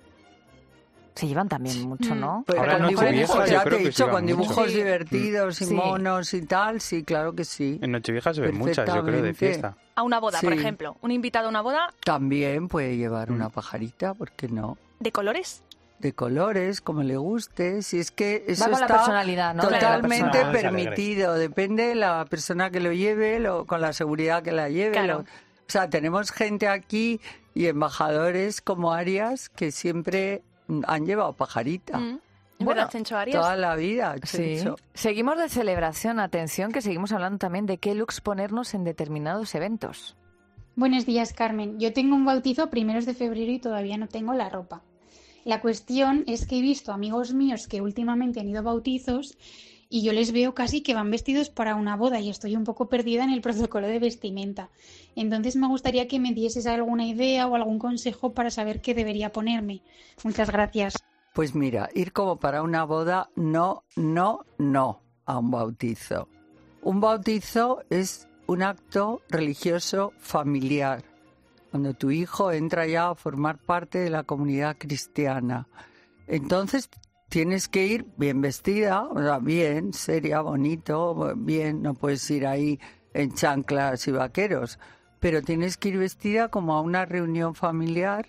Speaker 1: Se llevan también mucho, ¿no?
Speaker 11: Pero
Speaker 14: Ahora
Speaker 11: con
Speaker 14: en
Speaker 11: dibujos,
Speaker 14: Nochevieja yo
Speaker 11: ya
Speaker 14: creo
Speaker 11: te he
Speaker 14: que
Speaker 11: dicho,
Speaker 14: se
Speaker 11: con
Speaker 14: llevan mucho.
Speaker 11: dibujos
Speaker 14: Sí.
Speaker 11: divertidos y
Speaker 1: Sí.
Speaker 11: monos y tal, sí, claro que sí.
Speaker 14: En Nochevieja se ven muchas, yo creo, de
Speaker 11: Perfectamente.
Speaker 14: fiesta.
Speaker 12: A una boda, por
Speaker 11: Sí.
Speaker 12: ejemplo. Un invitado a una boda
Speaker 11: También puede llevar
Speaker 14: Mm.
Speaker 11: una pajarita, ¿por qué no?
Speaker 12: de colores.
Speaker 11: De colores, como le guste, si es que eso
Speaker 1: Va con la
Speaker 11: está
Speaker 1: personalidad, ¿no?
Speaker 11: totalmente
Speaker 14: Claro, la persona.
Speaker 11: permitido, depende de la persona que lo lleve, lo- con la seguridad que la lleve.
Speaker 12: Claro.
Speaker 11: lo- o sea, tenemos gente aquí y embajadores como Arias que siempre mm, han llevado pajarita.
Speaker 12: Mm. ¿Es verdad, Chencho Arias?
Speaker 11: Toda la vida,
Speaker 1: Sí.
Speaker 11: Chencho.
Speaker 1: Seguimos de celebración, atención, que seguimos hablando también de qué looks ponernos en determinados eventos.
Speaker 18: Buenos días, Carmen. Yo tengo un bautizo a primeros de febrero y todavía no tengo la ropa. La cuestión es que he visto amigos míos que últimamente han ido a bautizos y yo les veo casi que van vestidos para una boda y estoy un poco perdida en el protocolo de vestimenta. Entonces me gustaría que me dieses alguna idea o algún consejo para saber qué debería ponerme. Muchas gracias.
Speaker 11: Pues mira, ir como para una boda, no, no, no a un bautizo. Un bautizo es un acto religioso familiar, cuando tu hijo entra ya a formar parte de la comunidad cristiana. Entonces tienes que ir bien vestida, o sea, bien, seria, bonito, bien, no puedes ir ahí en chanclas y vaqueros, pero tienes que ir vestida como a una reunión familiar,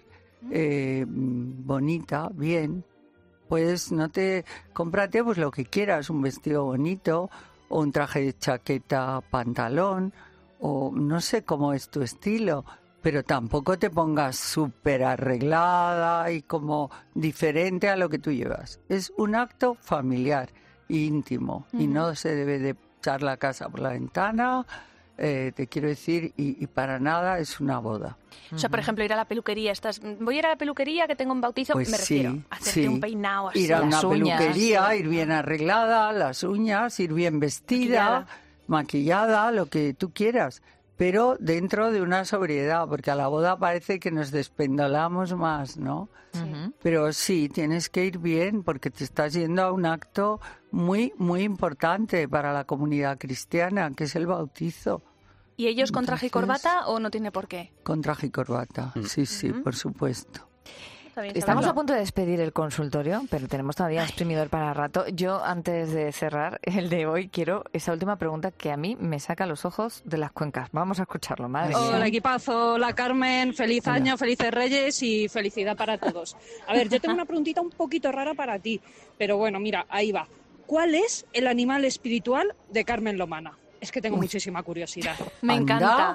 Speaker 11: eh, bonita, bien. Pues no te, cómprate pues lo que quieras, un vestido bonito o un traje de chaqueta, pantalón, o no sé cómo es tu estilo, pero tampoco te pongas súper arreglada y como diferente a lo que tú llevas. Es un acto familiar, íntimo, y
Speaker 12: Ujú.
Speaker 11: no se debe de echar la casa por la ventana, eh, te quiero decir, y, y para nada es una boda.
Speaker 12: O sea, por ejemplo, ir a la peluquería. Estás, voy a ir a la peluquería que tengo un bautizo,
Speaker 11: Pues
Speaker 12: me refiero.
Speaker 11: sí,
Speaker 12: Hacerte
Speaker 11: sí.
Speaker 12: un peinado así.
Speaker 11: Ir a una
Speaker 1: las uñas.
Speaker 11: peluquería, ir bien arreglada, las uñas, ir bien vestida,
Speaker 12: Maquillada.
Speaker 11: maquillada, lo que tú quieras, pero dentro de una sobriedad, porque a la boda parece que nos despendolamos más, ¿no?
Speaker 1: Ujú.
Speaker 11: Pero sí, tienes que ir bien porque te estás yendo a un acto muy, muy importante para la comunidad cristiana, que es el bautizo.
Speaker 12: ¿Y ellos con traje y
Speaker 11: Entonces-
Speaker 12: corbata o no tiene por qué?
Speaker 11: Con traje y corbata, sí, sí,
Speaker 12: Ujú.
Speaker 11: por supuesto.
Speaker 12: Está bien
Speaker 1: Estamos a
Speaker 12: saberlo.
Speaker 1: punto de despedir el consultorio, pero tenemos todavía exprimidor para rato. Yo, antes de cerrar el de hoy, quiero esa última pregunta que a mí me saca los ojos de las cuencas. Vamos a escucharlo, madre mía.
Speaker 19: Hola equipazo, hola Carmen, feliz
Speaker 1: Hola.
Speaker 19: año, felices Reyes y felicidad para todos. A ver, yo tengo una preguntita un poquito rara para ti, pero bueno, mira, ahí va. ¿Cuál es el animal espiritual de Carmen Lomana? Es que tengo
Speaker 11: Uy.
Speaker 19: muchísima curiosidad.
Speaker 12: Me
Speaker 11: Anda.
Speaker 12: encanta.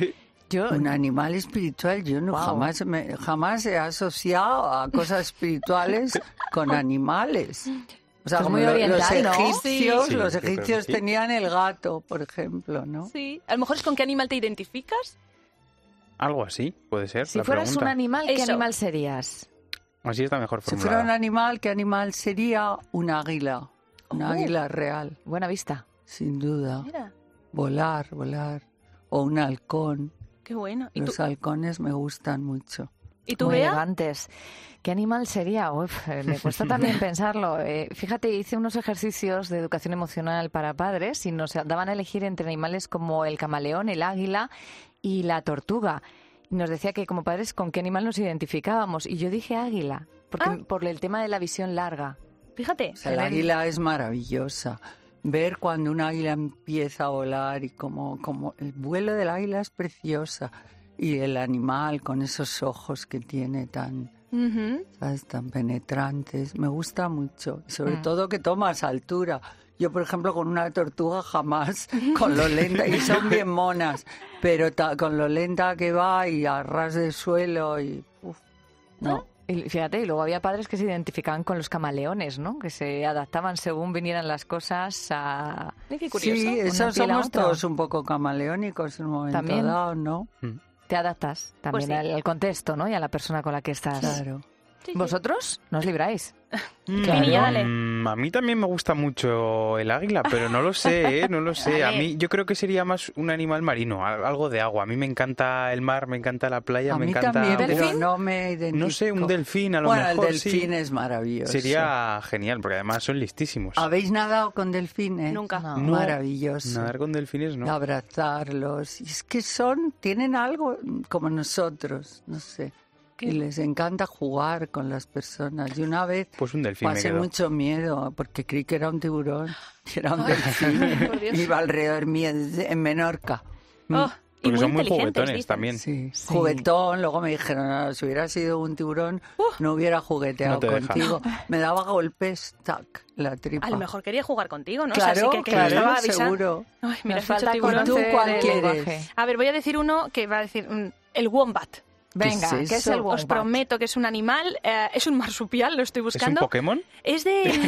Speaker 1: Yo,
Speaker 11: Un animal espiritual, yo no
Speaker 1: Wow.
Speaker 11: jamás me, jamás he asociado a cosas espirituales con animales. O sea,
Speaker 1: Esto es
Speaker 11: como
Speaker 1: muy
Speaker 11: lo-
Speaker 1: oriental,
Speaker 11: los
Speaker 1: ¿no?
Speaker 11: egipcios,
Speaker 14: Sí.
Speaker 11: los
Speaker 14: Sí, yo creo que
Speaker 11: egipcios
Speaker 14: sí.
Speaker 11: tenían el gato, por ejemplo, ¿no?
Speaker 12: Sí. A lo mejor es con qué animal te identificas.
Speaker 14: Algo así, puede ser.
Speaker 1: si
Speaker 14: la
Speaker 1: fueras
Speaker 14: pregunta.
Speaker 1: un animal, ¿qué
Speaker 12: Eso.
Speaker 1: animal serías?
Speaker 14: Así está mejor
Speaker 11: Si
Speaker 14: formulada.
Speaker 11: fuera un animal, ¿qué animal sería? Un águila, un
Speaker 1: Oh.
Speaker 11: águila real,
Speaker 1: Buena vista.
Speaker 11: sin duda.
Speaker 12: Mira,
Speaker 11: Volar, volar. O un halcón.
Speaker 12: qué bueno. ¿Y tú,
Speaker 11: Los halcones me gustan mucho.
Speaker 12: ¿y tú
Speaker 1: Muy
Speaker 12: Bea?
Speaker 1: elegantes. ¿Qué animal sería? Uf, eh, me cuesta también pensarlo. Eh, fíjate, hice unos ejercicios de educación emocional para padres y nos daban a elegir entre animales como el camaleón, el águila y la tortuga. Y nos decía que como padres con qué animal nos identificábamos. Y yo dije águila, porque
Speaker 12: Ah.
Speaker 1: por el tema de la visión larga.
Speaker 12: Fíjate.
Speaker 11: O sea,
Speaker 1: Se
Speaker 11: el
Speaker 1: ven-
Speaker 11: águila es maravillosa. Ver cuando un águila empieza a volar y como, como el vuelo del águila es preciosa. Y el animal con esos ojos que tiene tan,
Speaker 12: Ujú.
Speaker 11: ¿sabes? Tan penetrantes. Me gusta mucho. Y sobre
Speaker 1: Mm.
Speaker 11: todo que tomas altura. Yo, por ejemplo, con una tortuga jamás, con lo lenta, y son bien monas, pero ta- con lo lenta que va y a ras de suelo y... uf, no.
Speaker 1: Y fíjate, y luego había padres que se identificaban con los camaleones, ¿no? Que se adaptaban según vinieran las cosas a...
Speaker 12: Ay, qué curioso.
Speaker 11: Sí,
Speaker 1: Una
Speaker 11: esos
Speaker 1: piel a
Speaker 11: somos
Speaker 1: otra.
Speaker 11: todos un poco camaleónicos en un momento
Speaker 1: También.
Speaker 11: dado, ¿no?
Speaker 1: Te adaptas también
Speaker 12: Pues sí.
Speaker 1: al, al contexto, ¿no? Y a la persona con la que estás.
Speaker 11: Claro.
Speaker 12: Sí, sí.
Speaker 1: ¿Vosotros? ¿No os libráis?
Speaker 12: Claro. Pinilla, dale.
Speaker 14: Mm, a mí también me gusta mucho el águila, pero no lo sé, ¿eh? No lo sé. A
Speaker 12: Dale.
Speaker 14: mí yo creo que sería más un animal marino, al- algo de agua. A mí me encanta el mar, me encanta la playa,
Speaker 11: A
Speaker 14: me
Speaker 11: mí
Speaker 14: encanta...
Speaker 11: también, pero
Speaker 12: ¿Delfín?
Speaker 11: no me identifico.
Speaker 14: No sé, un delfín a lo
Speaker 11: bueno,
Speaker 14: mejor,
Speaker 11: el delfín
Speaker 14: sí.
Speaker 11: es maravilloso.
Speaker 14: Sería genial, porque además son listísimos.
Speaker 11: ¿Habéis nadado con delfines?
Speaker 12: Nunca.
Speaker 14: No,
Speaker 11: Maravilloso.
Speaker 14: Nadar con delfines no.
Speaker 11: Abrazarlos. Y es que son, tienen algo como nosotros, no sé. Y les encanta jugar con las personas. Y una vez
Speaker 14: Pues un delfín me
Speaker 11: pasé
Speaker 14: quedo.
Speaker 11: mucho miedo porque creí que era un tiburón. Y era un delfín.
Speaker 12: por Dios.
Speaker 11: Iba alrededor mío en Menorca.
Speaker 12: Oh, y
Speaker 14: Porque
Speaker 12: muy
Speaker 14: son muy
Speaker 12: inteligentes,
Speaker 14: juguetones
Speaker 12: dicen.
Speaker 14: también.
Speaker 11: Sí, juguetón. Luego me dijeron, "No, si hubiera sido un tiburón, no hubiera jugueteado
Speaker 14: No te deja.
Speaker 11: contigo". Me daba golpes, tac, la tripa.
Speaker 12: A lo mejor quería jugar contigo, ¿no?
Speaker 11: Claro,
Speaker 12: o sea, sí que, que
Speaker 11: claro,
Speaker 12: estaba avisando.
Speaker 11: seguro.
Speaker 12: Ay, mira,
Speaker 1: Nos
Speaker 12: has dicho
Speaker 1: falta
Speaker 12: tiburón.
Speaker 11: ¿Tú
Speaker 1: conocer
Speaker 11: cuál
Speaker 1: el
Speaker 11: quieres?
Speaker 1: lenguaje.
Speaker 12: A ver, voy a decir uno que va a decir mm, el wombat.
Speaker 1: Venga,
Speaker 11: ¿Qué es
Speaker 1: ¿qué es
Speaker 11: eso?
Speaker 1: el
Speaker 12: Os
Speaker 1: wombat?
Speaker 12: prometo que es un animal, eh, es un marsupial, lo estoy
Speaker 14: ¿Es un
Speaker 12: buscando.
Speaker 14: Pokémon?
Speaker 12: Es de, de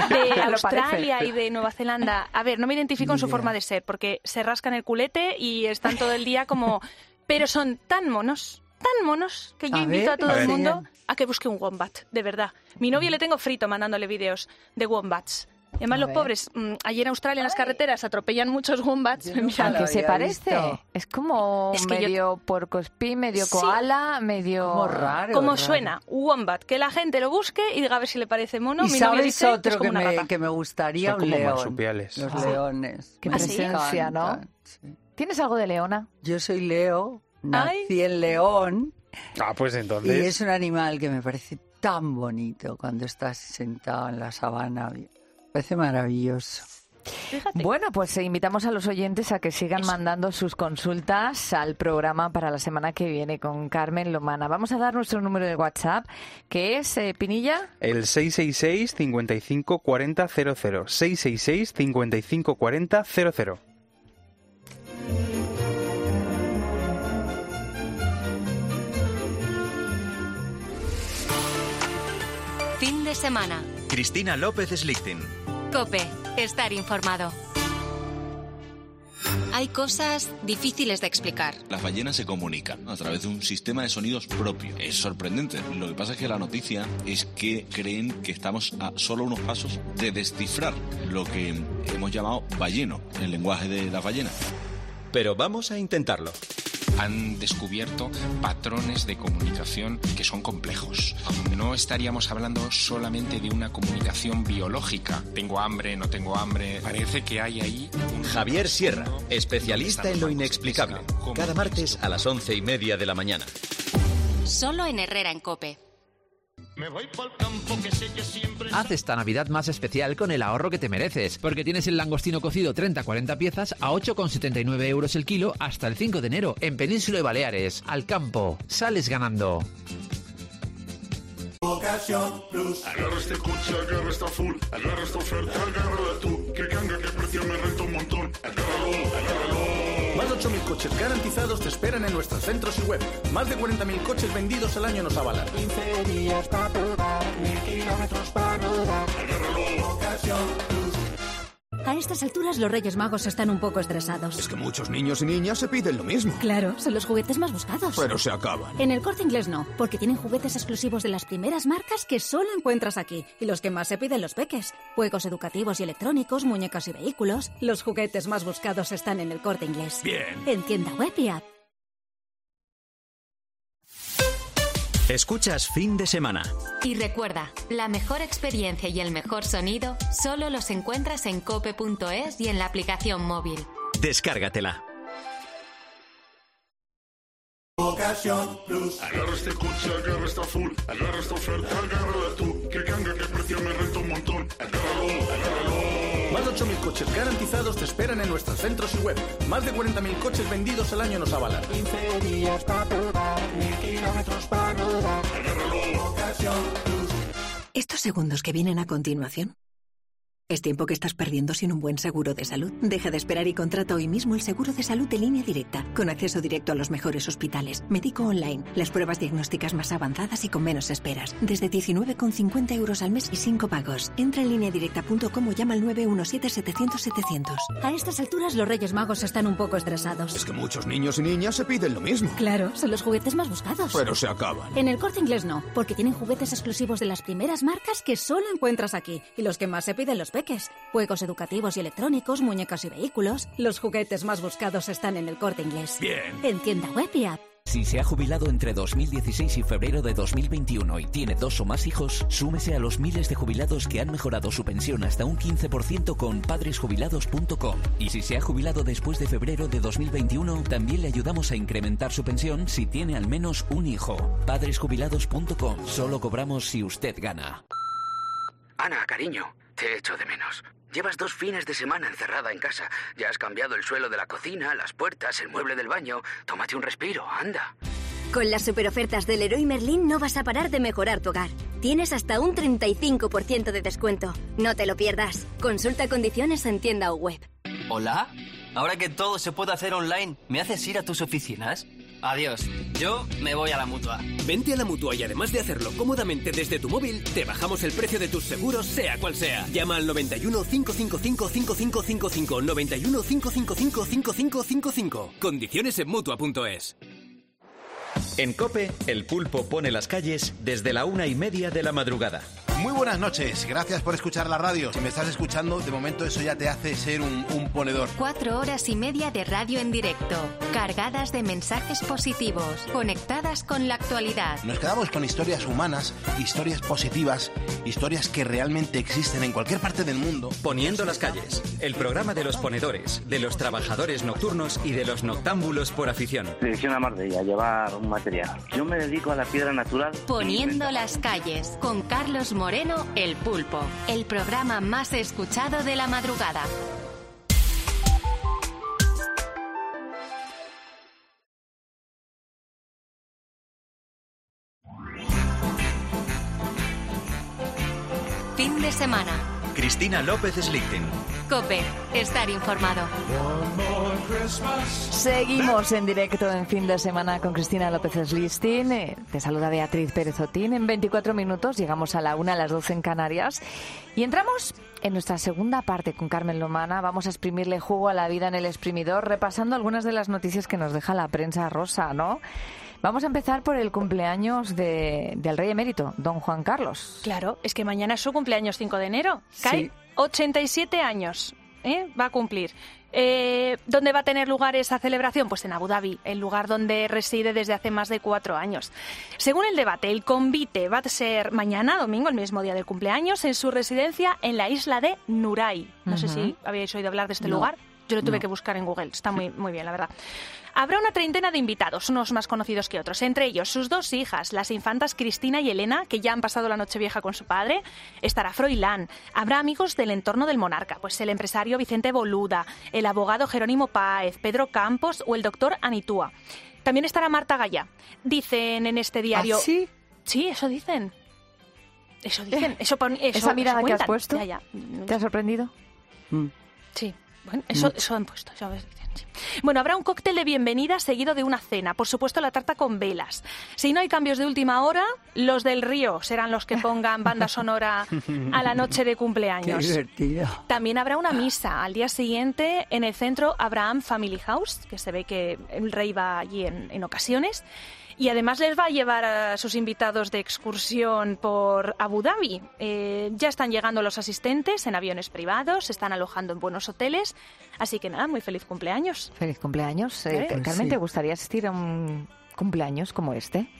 Speaker 1: Lo
Speaker 12: Australia
Speaker 1: parece.
Speaker 12: y de Nueva Zelanda. A ver, no me identifico en su
Speaker 11: Ni idea.
Speaker 12: forma de ser, porque se rascan el culete y están todo el día como... Pero son tan monos, tan monos, que yo
Speaker 11: A
Speaker 12: invito
Speaker 11: ver,
Speaker 12: a todo
Speaker 14: a
Speaker 12: el
Speaker 14: ver.
Speaker 12: mundo a que busque un wombat, de verdad. Mi novio le tengo frito mandándole vídeos de wombats. Y además
Speaker 1: A
Speaker 12: los
Speaker 1: ver.
Speaker 12: pobres, mm, allí en Australia en las carreteras atropellan muchos wombats.
Speaker 11: Yo nunca
Speaker 12: Mira,
Speaker 1: ¿A
Speaker 11: lo
Speaker 1: qué se
Speaker 11: había
Speaker 1: parece?
Speaker 11: visto.
Speaker 1: Es como
Speaker 12: Es que yo-
Speaker 1: medio puercoespín, medio
Speaker 12: Sí.
Speaker 1: koala, medio...
Speaker 11: Como raro.
Speaker 12: como
Speaker 11: raro.
Speaker 12: suena, wombat, que la gente lo busque y diga a ver si le parece mono.
Speaker 11: Y
Speaker 12: Mi novio
Speaker 11: sabes
Speaker 12: dice que es
Speaker 11: otro
Speaker 12: como
Speaker 11: que
Speaker 12: una
Speaker 11: me,
Speaker 12: rata.
Speaker 11: que me gustaría,
Speaker 14: Son
Speaker 11: un
Speaker 14: como
Speaker 11: león.
Speaker 14: marsupiales.
Speaker 11: Los
Speaker 1: Ah.
Speaker 11: leones.
Speaker 1: Qué
Speaker 11: Me
Speaker 1: presencia, ¿no?
Speaker 11: encantan, sí.
Speaker 1: ¿Tienes algo de leona?
Speaker 11: Yo soy Leo, nací
Speaker 12: Ay.
Speaker 11: en León
Speaker 14: Ah, pues
Speaker 11: y
Speaker 14: entonces...
Speaker 11: es un animal que me parece tan bonito cuando estás sentado en la sabana. Me parece maravilloso.
Speaker 12: Fíjate.
Speaker 1: Bueno, pues eh, invitamos a los oyentes a que sigan mandando sus consultas al programa para la semana que viene con Carmen Lomana. Vamos a dar nuestro número de WhatsApp, que es, eh, Pinilla...
Speaker 14: El seis seis seis, cincuenta y cinco cuarenta cero cero. seis seis seis, cincuenta y cinco cuarenta cero cero.
Speaker 2: Fin de semana.
Speaker 3: Cristina López Slichting.
Speaker 2: Cope, estar informado. Hay cosas difíciles de explicar.
Speaker 20: Las ballenas se comunican a través de un sistema de sonidos propio. Es sorprendente. Lo que pasa es que la noticia es que creen que estamos a solo unos pasos de descifrar lo que hemos llamado balleno, el lenguaje de las ballenas.
Speaker 3: Pero vamos a intentarlo.
Speaker 21: Han descubierto patrones de comunicación que son complejos. No estaríamos hablando solamente de una comunicación biológica. Tengo hambre, no tengo hambre. Parece que hay ahí un...
Speaker 3: Javier Sierra, especialista en lo inexplicable. Cada martes a las once y media de la mañana.
Speaker 2: Solo en Herrera en Cope.
Speaker 22: Haz esta Navidad más especial con el ahorro que te mereces, porque tienes el langostino cocido treinta a cuarenta piezas a ocho con setenta y nueve euros el kilo hasta el cinco de enero en Península y Baleares. Al campo, sales ganando.
Speaker 23: Ocasión Plus. Agarra este coche, agarra esta full, agarra esta oferta, agárrala tú. Que canga, que precio me renta un montón. Agárralo, agárralo.
Speaker 24: Más de ocho mil coches garantizados te esperan en nuestros centros y web. Más de cuarenta mil coches vendidos al año nos avalan.
Speaker 23: quince días para probar, mil kilómetros para rodar. Agárralo, Ocasión Plus.
Speaker 25: A estas alturas los Reyes Magos están un poco estresados.
Speaker 26: Es que muchos niños y niñas se piden lo mismo.
Speaker 25: Claro, son los juguetes más buscados.
Speaker 26: Pero se acaban.
Speaker 25: En el Corte Inglés no, porque tienen juguetes exclusivos de las primeras marcas que solo encuentras aquí. Y los que más se piden los peques. Juegos educativos y electrónicos, muñecas y vehículos. Los juguetes más buscados están en el Corte Inglés.
Speaker 26: Bien.
Speaker 25: En tienda web y app.
Speaker 3: Escuchas Fin de Semana.
Speaker 2: Y recuerda, la mejor experiencia y el mejor sonido solo los encuentras en cope punto es y en la aplicación móvil.
Speaker 3: Descárgatela.
Speaker 23: Ocasión Plus. Agarra este coche, agarra esta full, agarra esta oferta, agárrala tú. Que canga, que precio me renta un montón. Agárralo, agárralo.
Speaker 24: Más de ocho mil coches garantizados te esperan en nuestros centros y web. Más de cuarenta mil coches vendidos al año nos avalan.
Speaker 23: quince días para probar, mil kilómetros para rodar. Agárralo, Ocasión Plus.
Speaker 27: Estos segundos que vienen a continuación
Speaker 4: Es tiempo que estás perdiendo sin un buen seguro de salud. Deja de esperar y contrata hoy mismo el seguro de salud de Línea Directa, con acceso directo a los mejores hospitales, médico online, las pruebas diagnósticas más avanzadas y con menos esperas. Desde diecinueve con cincuenta euros al mes y cinco pagos. Entra en línea directa punto com o llama al nueve uno siete setecientos setecientos.
Speaker 25: A estas alturas los Reyes Magos están un poco estresados.
Speaker 26: Es que muchos niños y niñas se piden lo mismo.
Speaker 25: Claro, son los juguetes más buscados.
Speaker 26: Pero se acaban.
Speaker 25: En el Corte Inglés no, porque tienen juguetes exclusivos de las primeras marcas que solo encuentras aquí y los que más se piden los peques. Juegos educativos y electrónicos, muñecas y vehículos. Los juguetes más buscados están en el Corte Inglés.
Speaker 26: Bien.
Speaker 25: En tienda web y app.
Speaker 5: Si se ha jubilado entre dos mil dieciséis y febrero de dos mil veintiuno y tiene dos o más hijos, súmese a los miles de jubilados que han mejorado su pensión hasta un quince por ciento con padres jubilados punto com. Y si se ha jubilado después de febrero de dos mil veintiuno, también le ayudamos a incrementar su pensión si tiene al menos un hijo. padres jubilados punto com. Solo cobramos si usted gana.
Speaker 6: Ana, cariño, te echo de menos. Llevas dos fines de semana encerrada en casa. Ya has cambiado el suelo de la cocina, las puertas, el mueble del baño. Tómate un respiro, anda.
Speaker 7: Con las superofertas del Leroy Merlin no vas a parar de mejorar tu hogar. Tienes hasta un treinta y cinco por ciento de descuento. No te lo pierdas. Consulta condiciones en tienda o web.
Speaker 8: ¿Hola? Ahora que todo se puede hacer online, ¿me haces ir a tus oficinas? Adiós, yo me voy a la Mutua.
Speaker 10: Vente a la Mutua y además de hacerlo cómodamente desde tu móvil, te bajamos el precio de tus seguros, sea cual sea. Llama al noventa y uno, cinco cinco cinco, cinco cinco cinco cinco, noventa y uno, cinco cinco cinco, cinco cinco cinco cinco. Condiciones en Mutua punto es.
Speaker 3: En COPE, el pulpo pone las calles desde la una y media de la madrugada.
Speaker 27: Muy buenas noches, gracias por escuchar la radio. Si me estás escuchando, de momento eso ya te hace ser un, un ponedor.
Speaker 2: Cuatro horas y media de radio en directo, cargadas de mensajes positivos, conectadas con la actualidad.
Speaker 27: Nos quedamos con historias humanas, historias positivas, historias que realmente existen en cualquier parte del mundo.
Speaker 3: Poniendo las calles, el programa de los ponedores, de los trabajadores nocturnos y de los noctámbulos por afición.
Speaker 28: Dirección a Marbella, llevar un material. Yo me dedico a la piedra natural.
Speaker 2: Poniendo las calles, con Carlos Moreno, El Pulpo, el programa más escuchado de la madrugada. Fin de semana.
Speaker 3: Cristina López Slichting.
Speaker 2: COPE, estar informado.
Speaker 1: Seguimos en directo en Fin de Semana con Cristina López Slichting. Eh, te saluda Beatriz Pérez Otín. En veinticuatro minutos llegamos a la una, a las doce en Canarias. Y entramos en nuestra segunda parte con Carmen Lomana. Vamos a exprimirle jugo a la vida en el exprimidor, repasando algunas de las noticias que nos deja la prensa rosa, ¿no? Vamos a empezar por el cumpleaños de, del rey emérito, don Juan Carlos.
Speaker 12: Claro, es que mañana es su cumpleaños, cinco de enero. Cae sí. ochenta y siete años, ¿eh? Va a cumplir. Eh, ¿Dónde va a tener lugar esa celebración? Pues en Abu Dhabi, el lugar donde reside desde hace más de cuatro años. Según el debate, el convite va a ser mañana, domingo, el mismo día del cumpleaños, en su residencia en la isla de Nuray. No uh-huh. sé si habéis oído hablar de este no. lugar. Yo lo tuve no. que buscar en Google. Está muy, muy bien, la verdad. Habrá una treintena de invitados, unos más conocidos que otros. Entre ellos, sus dos hijas, las infantas Cristina y Elena, que ya han pasado la Nochevieja con su padre. Estará Froilán. Habrá amigos del entorno del monarca, pues el empresario Vicente Boluda, el abogado Jerónimo Páez, Pedro Campos o el doctor Anitúa. También estará Marta Gaya. Dicen en este diario...
Speaker 11: ¿Ah, sí?
Speaker 12: Sí, eso dicen. Eso dicen. Eso, eso,
Speaker 1: ¿Esa mirada
Speaker 12: eso
Speaker 1: que has puesto?
Speaker 12: Ya, ya.
Speaker 1: ¿Te ha sorprendido?
Speaker 11: Mm.
Speaker 12: Sí. Bueno, eso, eso han puesto, eso sí. Bueno, habrá un cóctel de bienvenida seguido de una cena, por supuesto la tarta con velas. Si no hay cambios de última hora, los del Río serán los que pongan banda sonora a la noche de cumpleaños.
Speaker 11: Qué divertido.
Speaker 12: También habrá una misa al día siguiente en el centro Abraham Family House, que se ve que el rey va allí en, en ocasiones. Y además les va a llevar a sus invitados de excursión por Abu Dhabi. Eh, ya están llegando los asistentes en aviones privados, se están alojando en buenos hoteles. Así que nada, muy feliz cumpleaños.
Speaker 1: Feliz cumpleaños. Eh,
Speaker 12: ¿Eh?
Speaker 1: Carmen,
Speaker 11: Sí.
Speaker 1: ¿te gustaría asistir a un cumpleaños como este?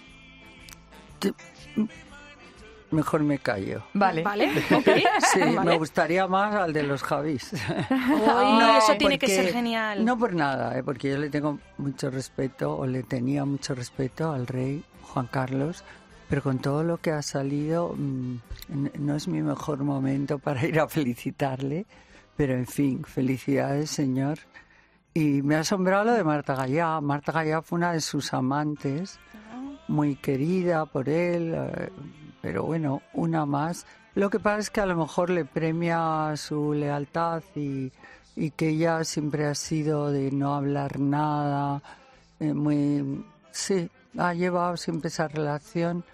Speaker 11: Mejor me callo.
Speaker 1: Vale.
Speaker 12: Vale, ok.
Speaker 11: Sí,
Speaker 12: Vale.
Speaker 11: me gustaría más al de los Javis.
Speaker 12: Uy, eso tiene que
Speaker 11: porque-
Speaker 12: ser genial.
Speaker 11: No por nada, ¿eh? Porque yo le tengo mucho respeto, o le tenía mucho respeto al rey Juan Carlos, pero con todo lo que ha salido, mmm, n- no es mi mejor momento para ir a felicitarle, pero en fin, felicidades, señor. Y me ha asombrado lo de Marta Gallá. Marta Gallá fue una de sus amantes, muy querida por él, eh, pero bueno, una más. Lo que pasa es que a lo mejor le premia su lealtad y, y que ella siempre ha sido de no hablar nada, eh, muy... Sí, ha llevado siempre esa relación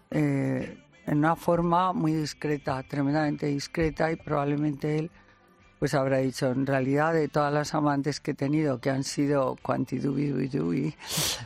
Speaker 11: eh, en una forma muy discreta, tremendamente discreta, y probablemente él pues habrá dicho, en realidad de todas las amantes que he tenido, que han sido cuantidubidubidubi,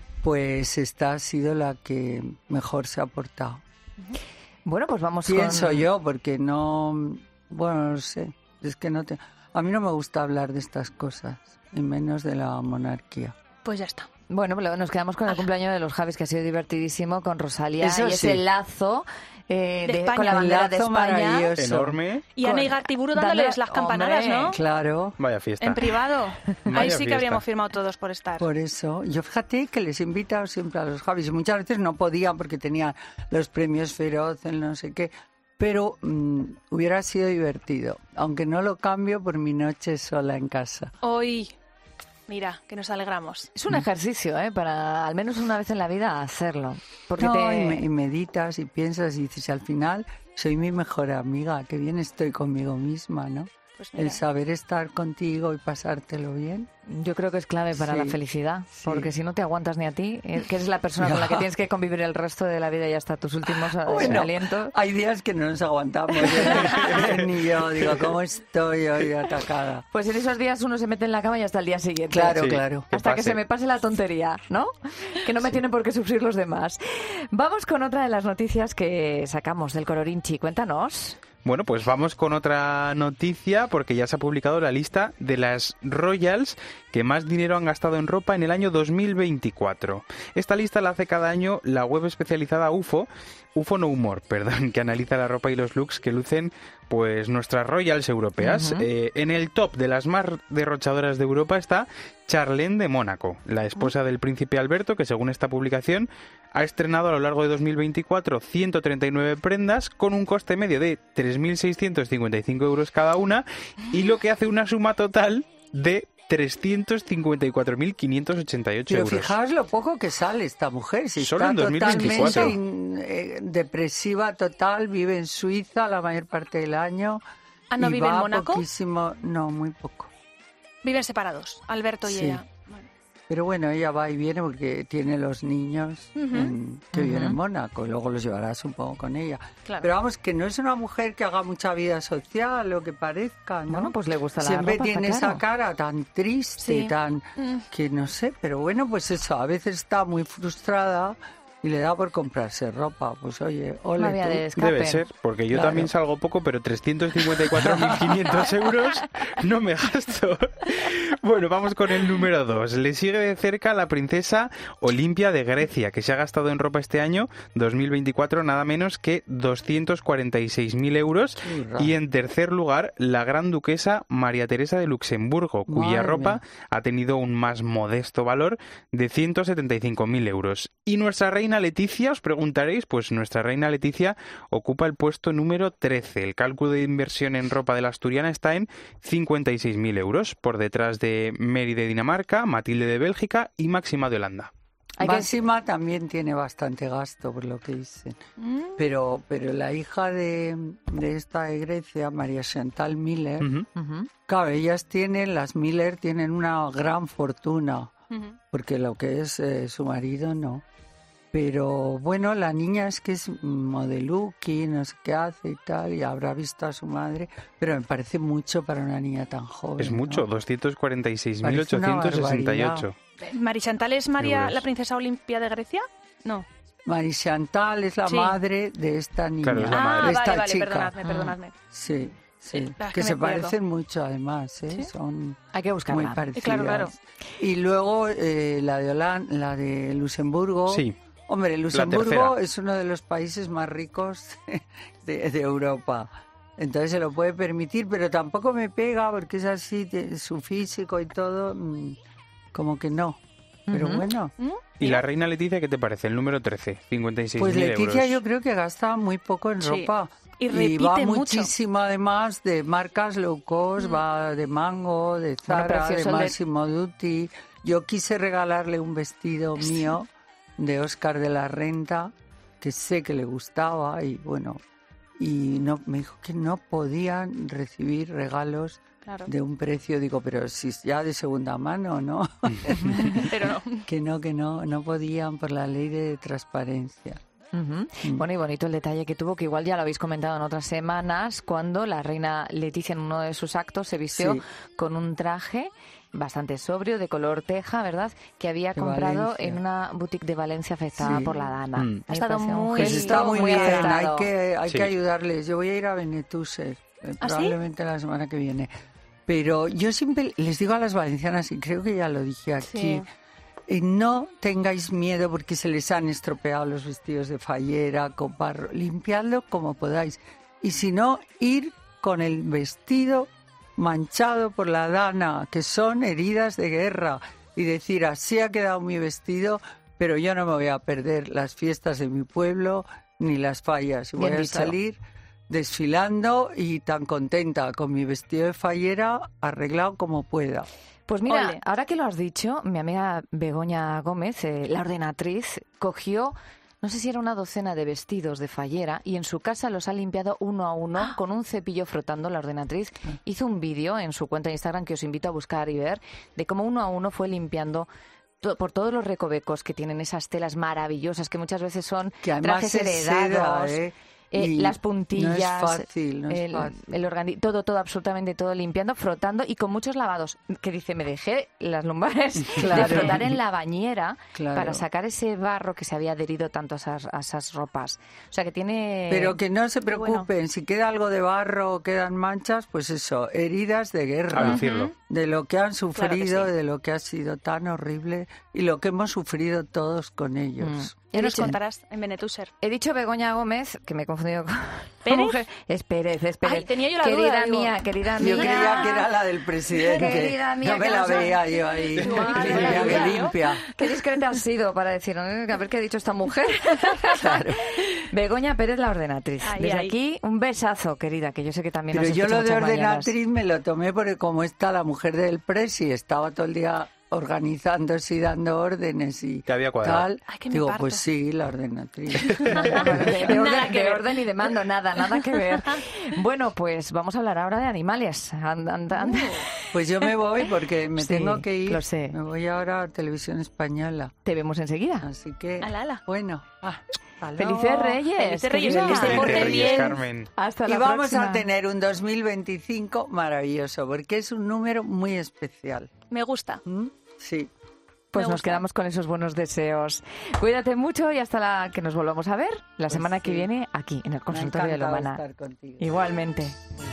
Speaker 11: pues esta ha sido la que mejor se ha portado.
Speaker 1: Bueno, pues vamos
Speaker 11: Pienso
Speaker 1: con...
Speaker 11: yo, porque no... Bueno, no sé, es que no te... A mí no me gusta hablar de estas cosas, y menos de la monarquía.
Speaker 12: Pues ya está.
Speaker 1: Bueno, nos quedamos con el cumpleaños de los Javis, que ha sido divertidísimo, con Rosalía.
Speaker 11: Eso
Speaker 1: y
Speaker 11: sí.
Speaker 1: ese lazo eh,
Speaker 12: De
Speaker 1: de,
Speaker 12: España.
Speaker 1: con la bandera
Speaker 11: El
Speaker 1: de
Speaker 11: lazo
Speaker 1: España.
Speaker 11: maravilloso.
Speaker 9: Enorme.
Speaker 12: Y Ana y Gartiburu dándoles las campanadas,
Speaker 1: Hombre,
Speaker 12: ¿no?
Speaker 11: Claro.
Speaker 9: Vaya fiesta.
Speaker 12: En privado.
Speaker 9: Vaya
Speaker 12: Ahí sí que
Speaker 9: fiesta.
Speaker 12: habríamos firmado todos por estar.
Speaker 11: Por eso, yo fíjate que les he invitado siempre a los Javis, y muchas veces no podían porque tenían los premios Feroz, el no sé qué, pero mmm, hubiera sido divertido, aunque no lo cambio por mi noche sola en casa.
Speaker 12: Hoy, mira, que nos alegramos.
Speaker 1: Es un ejercicio, ¿eh? Para al menos una vez en la vida hacerlo. Porque
Speaker 11: No,
Speaker 1: te...
Speaker 11: y, me- y meditas y piensas y dices, al final soy mi mejor amiga, qué bien estoy conmigo misma, ¿no?
Speaker 12: Pues mira.
Speaker 11: El saber estar contigo y pasártelo bien.
Speaker 1: Yo creo que es clave para
Speaker 11: Sí,
Speaker 1: la felicidad,
Speaker 11: sí.
Speaker 1: porque si no te aguantas ni a ti, eh, que eres la persona con la que tienes que convivir el resto de la vida y hasta tus últimos eh,
Speaker 11: Bueno,
Speaker 1: alientos.
Speaker 11: hay días que no nos aguantamos, ¿eh? Ni yo, digo, ¿cómo estoy hoy atacada?
Speaker 1: Pues en esos días uno se mete en la cama y hasta el día siguiente.
Speaker 11: Claro,
Speaker 9: Sí,
Speaker 11: claro.
Speaker 9: que
Speaker 1: Hasta que
Speaker 9: pase.
Speaker 1: se me pase la tontería, ¿no? Que no me tienen por qué sufrir los demás. Vamos con otra de las noticias que sacamos del Colorinchi. Cuéntanos.
Speaker 9: Bueno, pues vamos con otra noticia porque ya se ha publicado la lista de las Royals que más dinero han gastado en ropa en el año dos mil veinticuatro. Esta lista la hace cada año la web especializada U F O, U F O No Humor, perdón, que analiza la ropa y los looks que lucen pues nuestras Royals europeas.
Speaker 1: Ujú.
Speaker 9: Eh, en el top de las más derrochadoras de Europa está Charlene de Mónaco, la esposa del príncipe Alberto, que según esta publicación ha estrenado a lo largo de dos mil veinticuatro ciento treinta y nueve prendas con un coste medio de tres mil seiscientos cincuenta y cinco euros cada una, y lo que hace una suma total de trescientos cincuenta y cuatro mil quinientos ochenta y ocho
Speaker 11: Pero
Speaker 9: euros.
Speaker 11: fijaos lo poco que sale esta mujer. Si
Speaker 9: Solo
Speaker 11: está
Speaker 9: en dos mil veinticuatro.
Speaker 11: totalmente in- eh, depresiva total, vive en Suiza la mayor parte del año.
Speaker 12: Ah, ¿no
Speaker 11: y
Speaker 12: vive en
Speaker 11: va
Speaker 12: Mónaco?
Speaker 11: poquísimo, no, muy poco.
Speaker 12: Viven separados, Alberto y
Speaker 11: Sí.
Speaker 12: ella.
Speaker 11: Pero bueno, ella va y viene porque tiene los niños
Speaker 12: Ujú.
Speaker 11: en- que viven
Speaker 1: Ujú.
Speaker 11: en Mónaco y luego los llevará, supongo, con ella.
Speaker 12: Claro.
Speaker 11: Pero vamos, que no es una mujer que haga mucha vida social, lo que parezca, ¿no?
Speaker 1: Bueno, pues le gusta la
Speaker 11: Siempre
Speaker 1: ropa,
Speaker 11: tiene
Speaker 1: está
Speaker 11: esa
Speaker 1: claro.
Speaker 11: cara tan triste,
Speaker 12: Sí.
Speaker 11: tan...
Speaker 12: Mm.
Speaker 11: que no sé, pero bueno, pues eso, a veces está muy frustrada y le da por comprarse ropa. Pues oye, ole
Speaker 1: Una vía
Speaker 11: tú.
Speaker 1: de escape.
Speaker 9: Debe ser, porque yo
Speaker 11: Claro.
Speaker 9: también salgo poco, pero trescientos cincuenta y cuatro mil quinientos euros no me gasto. Bueno, vamos con el número dos. Le sigue de cerca la princesa Olimpia de Grecia, que se ha gastado en ropa este año, dos mil veinticuatro, nada menos que doscientos cuarenta y seis mil euros.
Speaker 11: Hurra.
Speaker 9: Y en tercer lugar, la gran duquesa María Teresa de Luxemburgo, cuya
Speaker 11: Madre
Speaker 9: ropa
Speaker 11: mía.
Speaker 9: ha tenido un más modesto valor de ciento setenta y cinco mil euros. Y nuestra reina Leticia, os preguntaréis, pues nuestra reina Leticia ocupa el puesto número trece. El cálculo de inversión en ropa de la asturiana está en cincuenta y seis mil euros, por detrás de Mary de Dinamarca, Matilde de Bélgica y Máxima de Holanda.
Speaker 1: Hay que-
Speaker 11: Máxima también tiene bastante gasto, por lo que dicen.
Speaker 12: Mm.
Speaker 11: Pero, pero la hija de, de esta de Grecia, María Chantal Miller,
Speaker 9: Ujú.
Speaker 1: Ujú.
Speaker 11: claro, ellas tienen, las Miller tienen una gran fortuna,
Speaker 12: Ujú.
Speaker 11: porque lo que es eh, su marido no. Pero bueno, la niña es que es modeluki, no sé qué hace y tal, y habrá visto a su madre, pero me parece mucho para una niña tan joven.
Speaker 9: Es mucho,
Speaker 11: ¿no?
Speaker 9: doscientos cuarenta y seis mil
Speaker 11: Parece una
Speaker 9: ochocientos sesenta y ocho.
Speaker 12: ¿Mari Chantal es María,
Speaker 9: Euros.
Speaker 12: la princesa Olimpia de Grecia? No.
Speaker 11: Marie Chantal es la
Speaker 12: Sí.
Speaker 11: madre de esta niña,
Speaker 9: Claro, es la
Speaker 12: ah,
Speaker 9: madre.
Speaker 11: de esta
Speaker 12: vale, vale,
Speaker 11: chica.
Speaker 12: perdonadme, perdonadme.
Speaker 11: Sí, sí,
Speaker 12: Eh, es
Speaker 11: que
Speaker 12: que
Speaker 11: se
Speaker 12: me pierdo.
Speaker 11: parecen mucho además, ¿eh?
Speaker 12: ¿Sí?
Speaker 11: Son
Speaker 1: Hay que
Speaker 11: muy
Speaker 1: buscarla.
Speaker 11: parecidas.
Speaker 12: Claro, claro.
Speaker 11: Y luego eh, la de Holanda, la de Luxemburgo.
Speaker 9: Sí.
Speaker 11: Hombre, Luxemburgo
Speaker 9: tercera.
Speaker 11: es uno de los países más ricos de, de Europa. Entonces se lo puede permitir, pero tampoco me pega porque es así, de- su físico y todo, mm, como que no. Pero
Speaker 1: Ujú.
Speaker 11: bueno,
Speaker 9: ¿Y la reina Leticia qué te parece? El número trece, cincuenta y seis
Speaker 11: pues
Speaker 9: mil
Speaker 11: Leticia
Speaker 9: euros.
Speaker 11: yo creo que gasta muy poco en
Speaker 12: Sí.
Speaker 11: ropa.
Speaker 12: Y
Speaker 11: va
Speaker 12: repite mucho.
Speaker 11: muchísimo además de marcas low cost, va de Mango, de Zara, de
Speaker 1: precioso el de-
Speaker 11: Massimo Dutti. Yo quise regalarle un vestido mío de Oscar de la Renta que sé que le gustaba y bueno, y no me dijo que no podían recibir regalos claro. de un precio, digo, pero si ya de segunda mano, ¿no?
Speaker 12: Pero no.
Speaker 11: Que no, que no, no podían por la ley de transparencia.
Speaker 1: Uh-huh. Mm. Bueno, y bonito el detalle que tuvo, que igual ya lo habéis comentado en otras semanas, cuando la reina Leticia en uno de sus actos se vistió sí. con un traje bastante sobrio, de color teja, ¿verdad?, que había de comprado Valencia. en una boutique de Valencia afectada sí. por la Dana. Mm.
Speaker 12: Ha estado muy,
Speaker 11: pues está muy, muy bien,
Speaker 12: afectado.
Speaker 11: hay que, hay sí. que ayudarles. Yo voy a ir a Benetúser, eh,
Speaker 12: ¿Ah,
Speaker 11: probablemente ¿sí? la semana que viene. Pero yo siempre les digo a las valencianas, y creo que ya lo dije aquí, sí. eh, no tengáis miedo porque se les han estropeado los vestidos de fallera, con barro. Limpiadlo como podáis. Y si no, ir con el vestido manchado por la Dana, que son heridas de guerra, y decir, así ha quedado mi vestido, pero yo no me voy a perder las fiestas de mi pueblo ni las fallas. Y voy a salir desfilando y tan contenta con mi vestido de fallera arreglado como pueda.
Speaker 1: Pues mira,
Speaker 12: Ole.
Speaker 1: ahora que lo has dicho, mi amiga Begoña Gómez, eh, la ordenatriz, cogió, no sé si era una docena de vestidos de fallera y en su casa los ha limpiado uno a uno ¡Ah! con un cepillo frotando. La ordenatriz hizo un vídeo en su cuenta de Instagram que os invito a buscar y ver, de cómo uno a uno fue limpiando to- por todos los recovecos que tienen esas telas maravillosas que muchas veces son
Speaker 11: que además
Speaker 1: trajes
Speaker 11: es
Speaker 1: heredados.
Speaker 11: Seda, ¿eh?
Speaker 1: Eh, las puntillas,
Speaker 11: no es fácil, no es
Speaker 1: el,
Speaker 11: fácil.
Speaker 1: el organi- todo, todo, absolutamente todo, limpiando, frotando y con muchos lavados. Que dice, me dejé las lumbares
Speaker 11: claro.
Speaker 1: de frotar en la bañera
Speaker 11: claro.
Speaker 1: para sacar ese barro que se había adherido tanto a esas, a esas ropas. O sea que tiene...
Speaker 11: Pero que no se preocupen,
Speaker 1: bueno.
Speaker 11: si queda algo de barro o quedan manchas, pues eso, heridas de guerra.
Speaker 9: A decirlo.
Speaker 11: De lo que han sufrido,
Speaker 12: Claro que sí.
Speaker 11: de lo que ha sido tan horrible y lo que hemos sufrido todos con ellos.
Speaker 1: Mm.
Speaker 12: Ya nos
Speaker 1: dicho,
Speaker 12: contarás en Benetúser.
Speaker 1: He dicho Begoña Gómez, que me he confundido con...
Speaker 12: ¿Pérez?
Speaker 1: Mujer. Es Pérez, es Pérez.
Speaker 12: Ay, tenía yo la
Speaker 1: querida
Speaker 12: duda, digo.
Speaker 1: mía, querida mía.
Speaker 11: Yo creía que era la del presidente.
Speaker 1: Querida mía,
Speaker 11: no me
Speaker 1: que
Speaker 11: la
Speaker 1: no sabe.
Speaker 11: veía yo ahí.
Speaker 1: Igual,
Speaker 11: Mira
Speaker 1: ¿verdad?
Speaker 11: que limpia.
Speaker 1: Qué discreta has sido para decir, "Eh, a ver qué ha dicho esta mujer".
Speaker 11: Claro.
Speaker 1: Begoña Pérez, la ordenatriz.
Speaker 12: Ahí,
Speaker 1: Desde
Speaker 12: ahí.
Speaker 1: aquí, un besazo, querida, que yo sé que también
Speaker 11: Pero
Speaker 1: nos
Speaker 11: yo
Speaker 1: escucha
Speaker 11: lo de
Speaker 1: muchas mañanas.
Speaker 11: ordenatriz me lo tomé porque como está la mujer del presi, estaba todo el día organizándose y dando órdenes y
Speaker 9: Te había cuadrado.
Speaker 11: tal.
Speaker 12: Ay, que me
Speaker 11: Digo,
Speaker 12: parto.
Speaker 11: pues sí, la ordenatriz.
Speaker 1: de, de
Speaker 12: Nada
Speaker 1: orden,
Speaker 12: que
Speaker 1: de
Speaker 12: ver.
Speaker 1: orden y de mando, nada, nada que ver. Bueno, pues vamos a hablar ahora de animales. And- and- and-
Speaker 11: Pues yo me voy porque me
Speaker 1: Sí,
Speaker 11: tengo que ir.
Speaker 1: lo sé.
Speaker 11: Me voy ahora a Televisión Española.
Speaker 1: Te vemos enseguida.
Speaker 11: Así que,
Speaker 12: Ala, ala.
Speaker 11: bueno. ah, hasta
Speaker 1: ¡Felices
Speaker 11: luego.
Speaker 1: Reyes!
Speaker 12: Felices Reyes,
Speaker 1: Que
Speaker 12: que
Speaker 1: vivan.
Speaker 12: se
Speaker 9: Felices
Speaker 12: porten
Speaker 9: Reyes,
Speaker 12: bien.
Speaker 9: Carmen.
Speaker 1: Hasta
Speaker 11: Y
Speaker 1: la
Speaker 11: vamos
Speaker 1: próxima.
Speaker 11: a tener un dos mil veinticinco maravilloso porque es un número muy especial.
Speaker 12: Me gusta.
Speaker 11: ¿Mm? Sí.
Speaker 1: Pues
Speaker 12: Me
Speaker 1: nos
Speaker 12: gusta.
Speaker 1: quedamos con esos buenos deseos. Cuídate mucho y hasta la que nos volvamos a ver la
Speaker 11: Pues
Speaker 1: semana que
Speaker 11: sí.
Speaker 1: viene aquí en el
Speaker 11: Me ha
Speaker 1: consultorio de la
Speaker 11: encantado
Speaker 1: humana.
Speaker 11: estar contigo.
Speaker 1: Igualmente.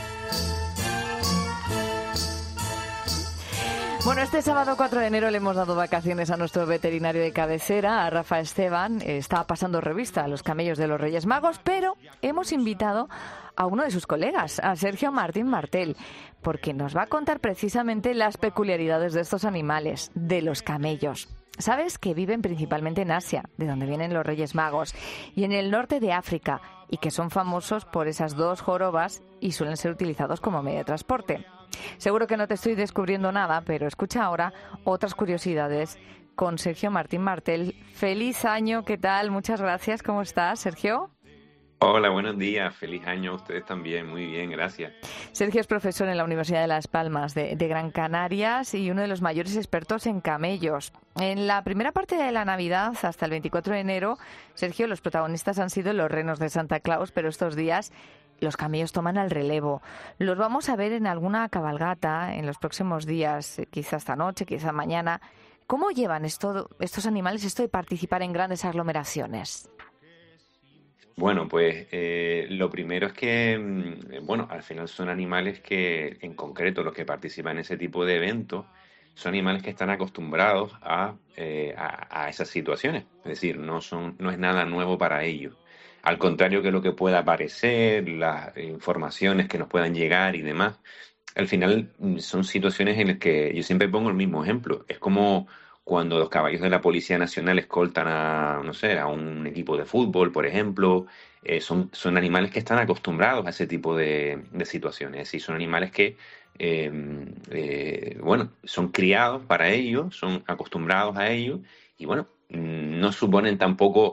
Speaker 1: Bueno, este sábado cuatro de enero le hemos dado vacaciones a nuestro veterinario de cabecera, a Rafa Esteban. Eh, Estaba pasando revista a los camellos de los Reyes Magos, pero hemos invitado a uno de sus colegas, a Sergio Martín Martel, porque nos va a contar precisamente las peculiaridades de estos animales, de los camellos. Sabes que viven principalmente en Asia, de donde vienen los Reyes Magos, y en el norte de África, y que son famosos por esas dos jorobas y suelen ser utilizados como medio de transporte. Seguro que no te estoy descubriendo nada, pero escucha ahora otras curiosidades con Sergio Martín Martel. ¡Feliz año! ¿Qué tal? Muchas gracias. ¿Cómo estás, Sergio?
Speaker 13: Hola, buenos días. Feliz año a ustedes también. Muy bien, gracias.
Speaker 1: Sergio es profesor en la Universidad de Las Palmas de, de Gran Canarias y uno de los mayores expertos en camellos. En la primera parte de la Navidad, hasta el veinticuatro de enero, Sergio, los protagonistas han sido los renos de Santa Claus, pero estos días los camellos toman el relevo. Los vamos a ver en alguna cabalgata en los próximos días, quizá esta noche, quizá mañana. ¿Cómo llevan esto, estos animales esto de participar en grandes aglomeraciones?
Speaker 13: Bueno, pues eh, lo primero es que, mm, bueno, al final son animales que, en concreto, los que participan en ese tipo de eventos, son animales que están acostumbrados a, eh, a, a esas situaciones. Es decir, no son, no es nada nuevo para ellos. Al contrario que lo que pueda parecer, las informaciones que nos puedan llegar y demás, al final mm, son situaciones en las que yo siempre pongo el mismo ejemplo. Es como cuando los caballos de la Policía Nacional escoltan a, no sé, a un equipo de fútbol, por ejemplo. Eh, son, son animales que están acostumbrados a ese tipo de, de situaciones. Es decir, son animales que, eh, eh, bueno, son criados para ello, son acostumbrados a ello y, bueno, no suponen tampoco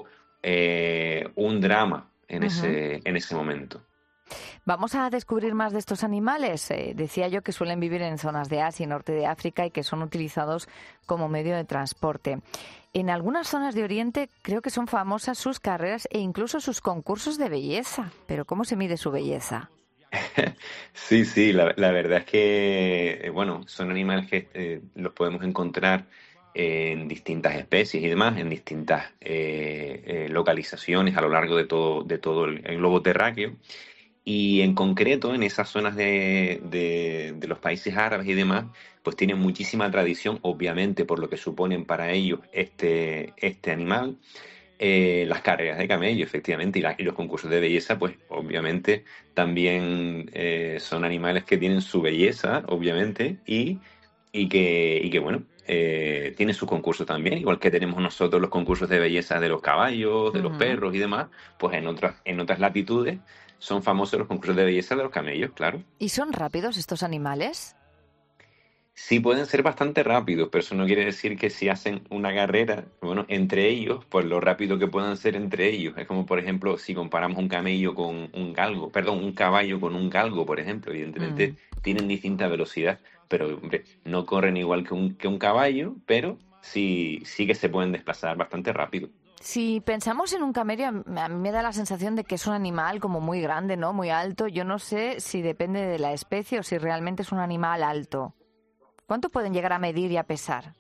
Speaker 13: eh, un drama en,
Speaker 1: Ujú.
Speaker 13: ese, en ese momento.
Speaker 1: Vamos a descubrir más de estos animales. Eh, decía yo que suelen vivir en zonas de Asia y norte de África y que son utilizados como medio de transporte. En algunas zonas de Oriente creo que son famosas sus carreras e incluso sus concursos de belleza. Pero ¿cómo se mide su belleza?
Speaker 13: Sí, sí, la, la verdad es que, eh, bueno, son animales que eh, los podemos encontrar en distintas especies y demás, en distintas eh, eh, localizaciones a lo largo de todo, de todo el, el globo terráqueo. Y en concreto, en esas zonas de, de, de los países árabes y demás, pues tienen muchísima tradición, obviamente, por lo que suponen para ellos este, este animal. Eh, las carreras de camello, efectivamente, y, la- y los concursos de belleza, pues obviamente también eh, son animales que tienen su belleza, obviamente, y, y que, y que bueno, eh, tienen sus concursos también, igual que tenemos nosotros los concursos de belleza de los caballos, de los
Speaker 1: Ujú.
Speaker 13: perros y demás, pues en otras, en otras latitudes son famosos los concursos de belleza de los camellos, claro.
Speaker 1: ¿Y son rápidos estos animales?
Speaker 13: Sí pueden ser bastante rápidos, pero eso no quiere decir que si hacen una carrera, bueno, entre ellos, pues lo rápido que puedan ser entre ellos. Es como, por ejemplo, si comparamos un camello con un galgo, perdón, un caballo con un galgo, por ejemplo, evidentemente tienen distinta velocidad, pero hombre, no corren igual que un, que un caballo, pero sí, sí que se pueden desplazar bastante rápido.
Speaker 1: Si pensamos en un camello, a mí me da la sensación de que es un animal como muy grande, ¿no? Muy alto. Yo no sé si depende de la especie o si realmente es un animal alto. ¿Cuánto pueden llegar a medir y a pesar?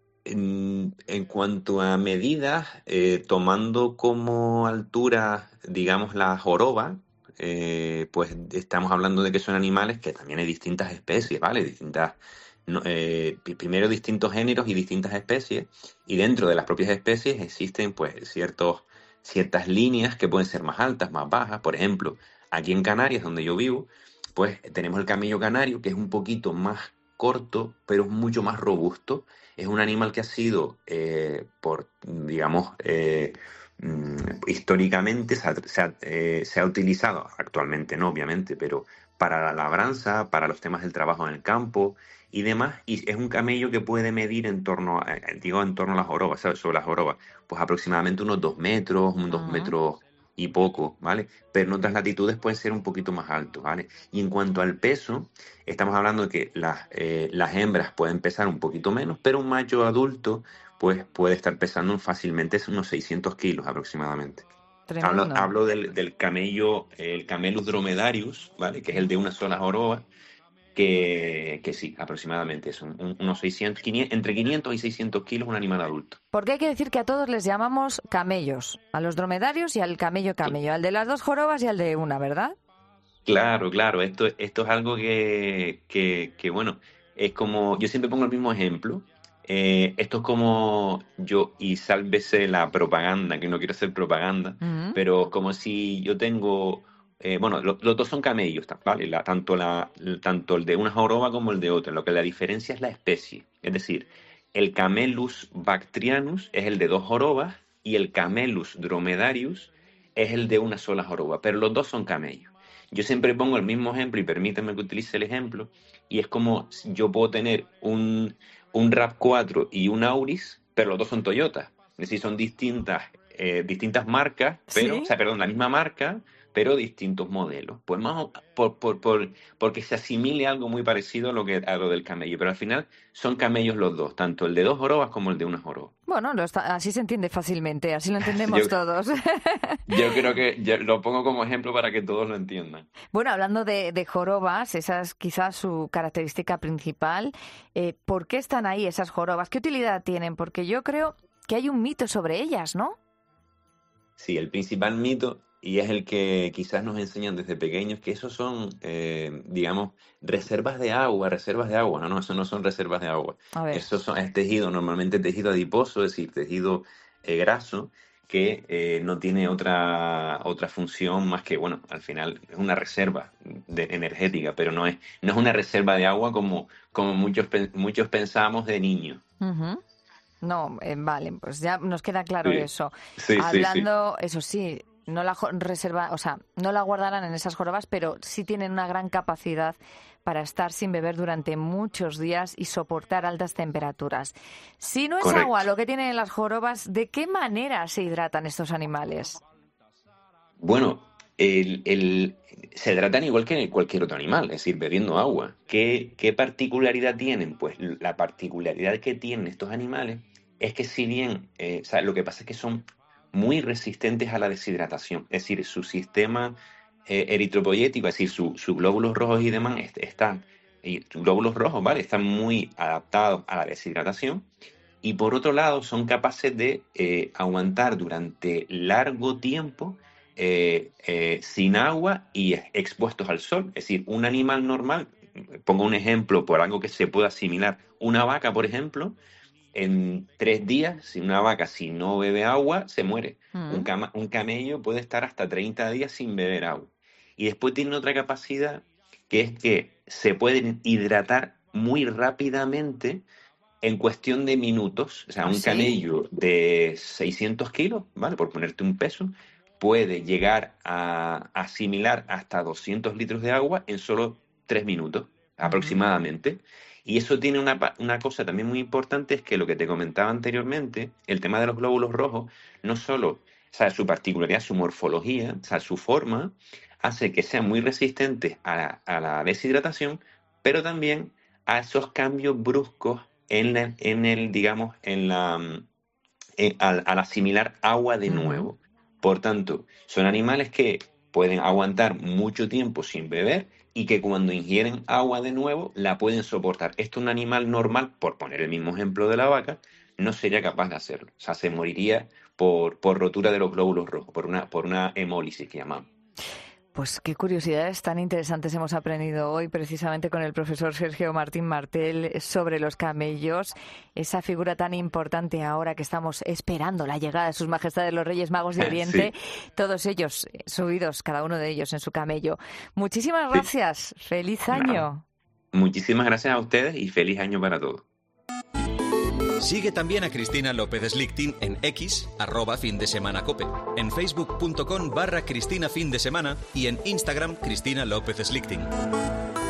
Speaker 13: En, en cuanto a medidas, eh, tomando como altura, digamos, la joroba, eh, pues estamos hablando de que son animales que también hay distintas especies, ¿vale? Distintas, no, eh, pi- primero distintos géneros y distintas especies, y dentro de las propias especies existen pues ciertos, ciertas líneas que pueden ser más altas, más bajas. Por ejemplo, aquí en Canarias, donde yo vivo, pues tenemos el camello canario, que es un poquito más corto, pero es mucho más robusto. Es un animal que ha sido, eh, por, digamos, eh, mm, históricamente se ha, se ha, eh, se ha utilizado, actualmente no, obviamente, pero para la labranza, para los temas del trabajo en el campo y demás. Y es un camello que puede medir en torno a, eh, digo, en torno a las jorobas, ¿sabes? Sobre las jorobas, pues aproximadamente unos dos metros, un dos
Speaker 1: Ujú.
Speaker 13: metros y poco, ¿vale? Pero en otras latitudes pueden ser un poquito más altos, ¿vale? Y en cuanto al peso, estamos hablando de que las, eh, las hembras pueden pesar un poquito menos, pero un macho adulto pues puede estar pesando fácilmente unos seiscientos kilos aproximadamente. Hablo,
Speaker 1: Tremendo.
Speaker 13: hablo del, del camello, el Camelus dromedarius, ¿vale? Que es el de una sola joroba, que, que sí, aproximadamente son un- unos seiscientos, quinientos, entre quinientos y seiscientos kilos un animal adulto.
Speaker 1: Porque hay que decir que a todos les llamamos camellos, a los dromedarios y al camello camello, al de las dos jorobas y al de una, ¿verdad?
Speaker 13: Claro, claro, esto, esto es algo que, que, que, bueno, es como, yo siempre pongo el mismo ejemplo. Eh, esto es como yo, y sálvese la propaganda, que no quiero hacer propaganda,
Speaker 1: Ujú.
Speaker 13: pero como si yo tengo, eh, bueno, lo- los dos son camellos, ta- ¿vale? La- tanto, la, tanto el de una joroba como el de otra, lo que la diferencia es la especie. Es decir, el Camelus bactrianus es el de dos jorobas y el Camelus dromedarius es el de una sola joroba, pero los dos son camellos. Yo siempre pongo el mismo ejemplo y permíteme que utilice el ejemplo, y es como si yo puedo tener un, un RAV cuatro y un Auris, pero los dos son Toyota. Es decir, son distintas, eh, distintas marcas, pero,
Speaker 1: ¿Sí?
Speaker 13: o sea, perdón, la misma marca, pero distintos modelos. Pues más o- por, por, por, porque se asimile algo muy parecido a lo, que, a lo del camello, pero al final son camellos los dos, tanto el de dos jorobas como el de una joroba.
Speaker 1: Bueno, lo está- así se entiende fácilmente, así lo entendemos
Speaker 13: Yo-
Speaker 1: todos.
Speaker 13: Yo creo que yo lo pongo como ejemplo para que todos lo entiendan.
Speaker 1: Bueno, hablando de, de jorobas, esa es quizás su característica principal. Eh, ¿por qué están ahí esas jorobas? ¿Qué utilidad tienen? Porque yo creo que hay un mito sobre ellas, ¿no?
Speaker 13: Sí, el principal mito, y es el que quizás nos enseñan desde pequeños, que esos son, eh, digamos, reservas de agua, reservas de agua. No, no, eso no son reservas de agua.
Speaker 1: A ver.
Speaker 13: Eso son, es tejido, normalmente tejido adiposo, es decir, tejido eh, graso, que eh, no tiene otra, otra función más que, bueno, al final es una reserva de, energética, pero no es, no es una reserva de agua como, como muchos, pen- muchos pensamos de niños.
Speaker 1: Ujú. No, eh, vale, pues ya nos queda claro
Speaker 13: Sí.
Speaker 1: eso.
Speaker 13: Sí, sí, sí.
Speaker 1: Hablando, eso sí, no la reserva, o sea, no la guardarán en esas jorobas, pero sí tienen una gran capacidad para estar sin beber durante muchos días y soportar altas temperaturas. Si no es
Speaker 13: Correcto.
Speaker 1: agua lo que tienen las jorobas, ¿de qué manera se hidratan estos animales?
Speaker 13: Bueno, el, el, se hidratan igual que cualquier otro animal, es decir, bebiendo agua. ¿Qué, qué particularidad tienen? Pues la particularidad que tienen estos animales es que si bien, eh, o sea, lo que pasa es que son muy resistentes a la deshidratación, es decir, su sistema eh, eritropoyético, es decir, sus su glóbulos rojos y demás est- están, y sus glóbulos rojos, ¿vale? Están muy adaptados a la deshidratación y por otro lado son capaces de eh, aguantar durante largo tiempo eh, eh, sin agua y expuestos al sol. Es decir, un animal normal, pongo un ejemplo por algo que se pueda asimilar, una vaca, por ejemplo, en tres días, si una vaca si no bebe agua, se muere.
Speaker 1: Mm.
Speaker 13: Un, cama- un camello puede estar hasta treinta días sin beber agua. Y después tiene otra capacidad, que es que se pueden hidratar muy rápidamente en cuestión de minutos. O sea,
Speaker 1: ¿Ah,
Speaker 13: un
Speaker 1: sí?
Speaker 13: camello de seiscientos kilos, ¿vale? Por ponerte un peso, puede llegar a asimilar hasta doscientos litros de agua en solo tres minutos, aproximadamente. Y eso tiene una, pa- una cosa también muy importante, es que lo que te comentaba anteriormente, el tema de los glóbulos rojos, no solo, o sea, su particularidad, su morfología, o sea, su forma, hace que sean muy resistentes a la, a la deshidratación, pero también a esos cambios bruscos en el, en el digamos, en la, mm, en- al, al asimilar agua de nuevo. Por tanto, son animales que pueden aguantar mucho tiempo sin beber y que cuando ingieren agua de nuevo la pueden soportar. Esto un animal normal, por poner el mismo ejemplo de la vaca, no sería capaz de hacerlo. O sea, se moriría por, por rotura de los glóbulos rojos, por una, por una hemólisis que llamamos.
Speaker 1: Pues qué curiosidades tan interesantes hemos aprendido hoy precisamente con el profesor Sergio Martín Martel sobre los camellos, esa figura tan importante ahora que estamos esperando la llegada de sus majestades los Reyes Magos de Oriente, sí. Todos ellos subidos, cada uno de ellos en su camello. Muchísimas gracias, sí. Feliz año.
Speaker 13: Nada. Muchísimas gracias a ustedes y feliz año para todos.
Speaker 3: Sigue también a Cristina López Slichting en X, arroba fin de semana cope, en facebook punto com barra Cristina fin de semana y en Instagram Cristina López Slichting.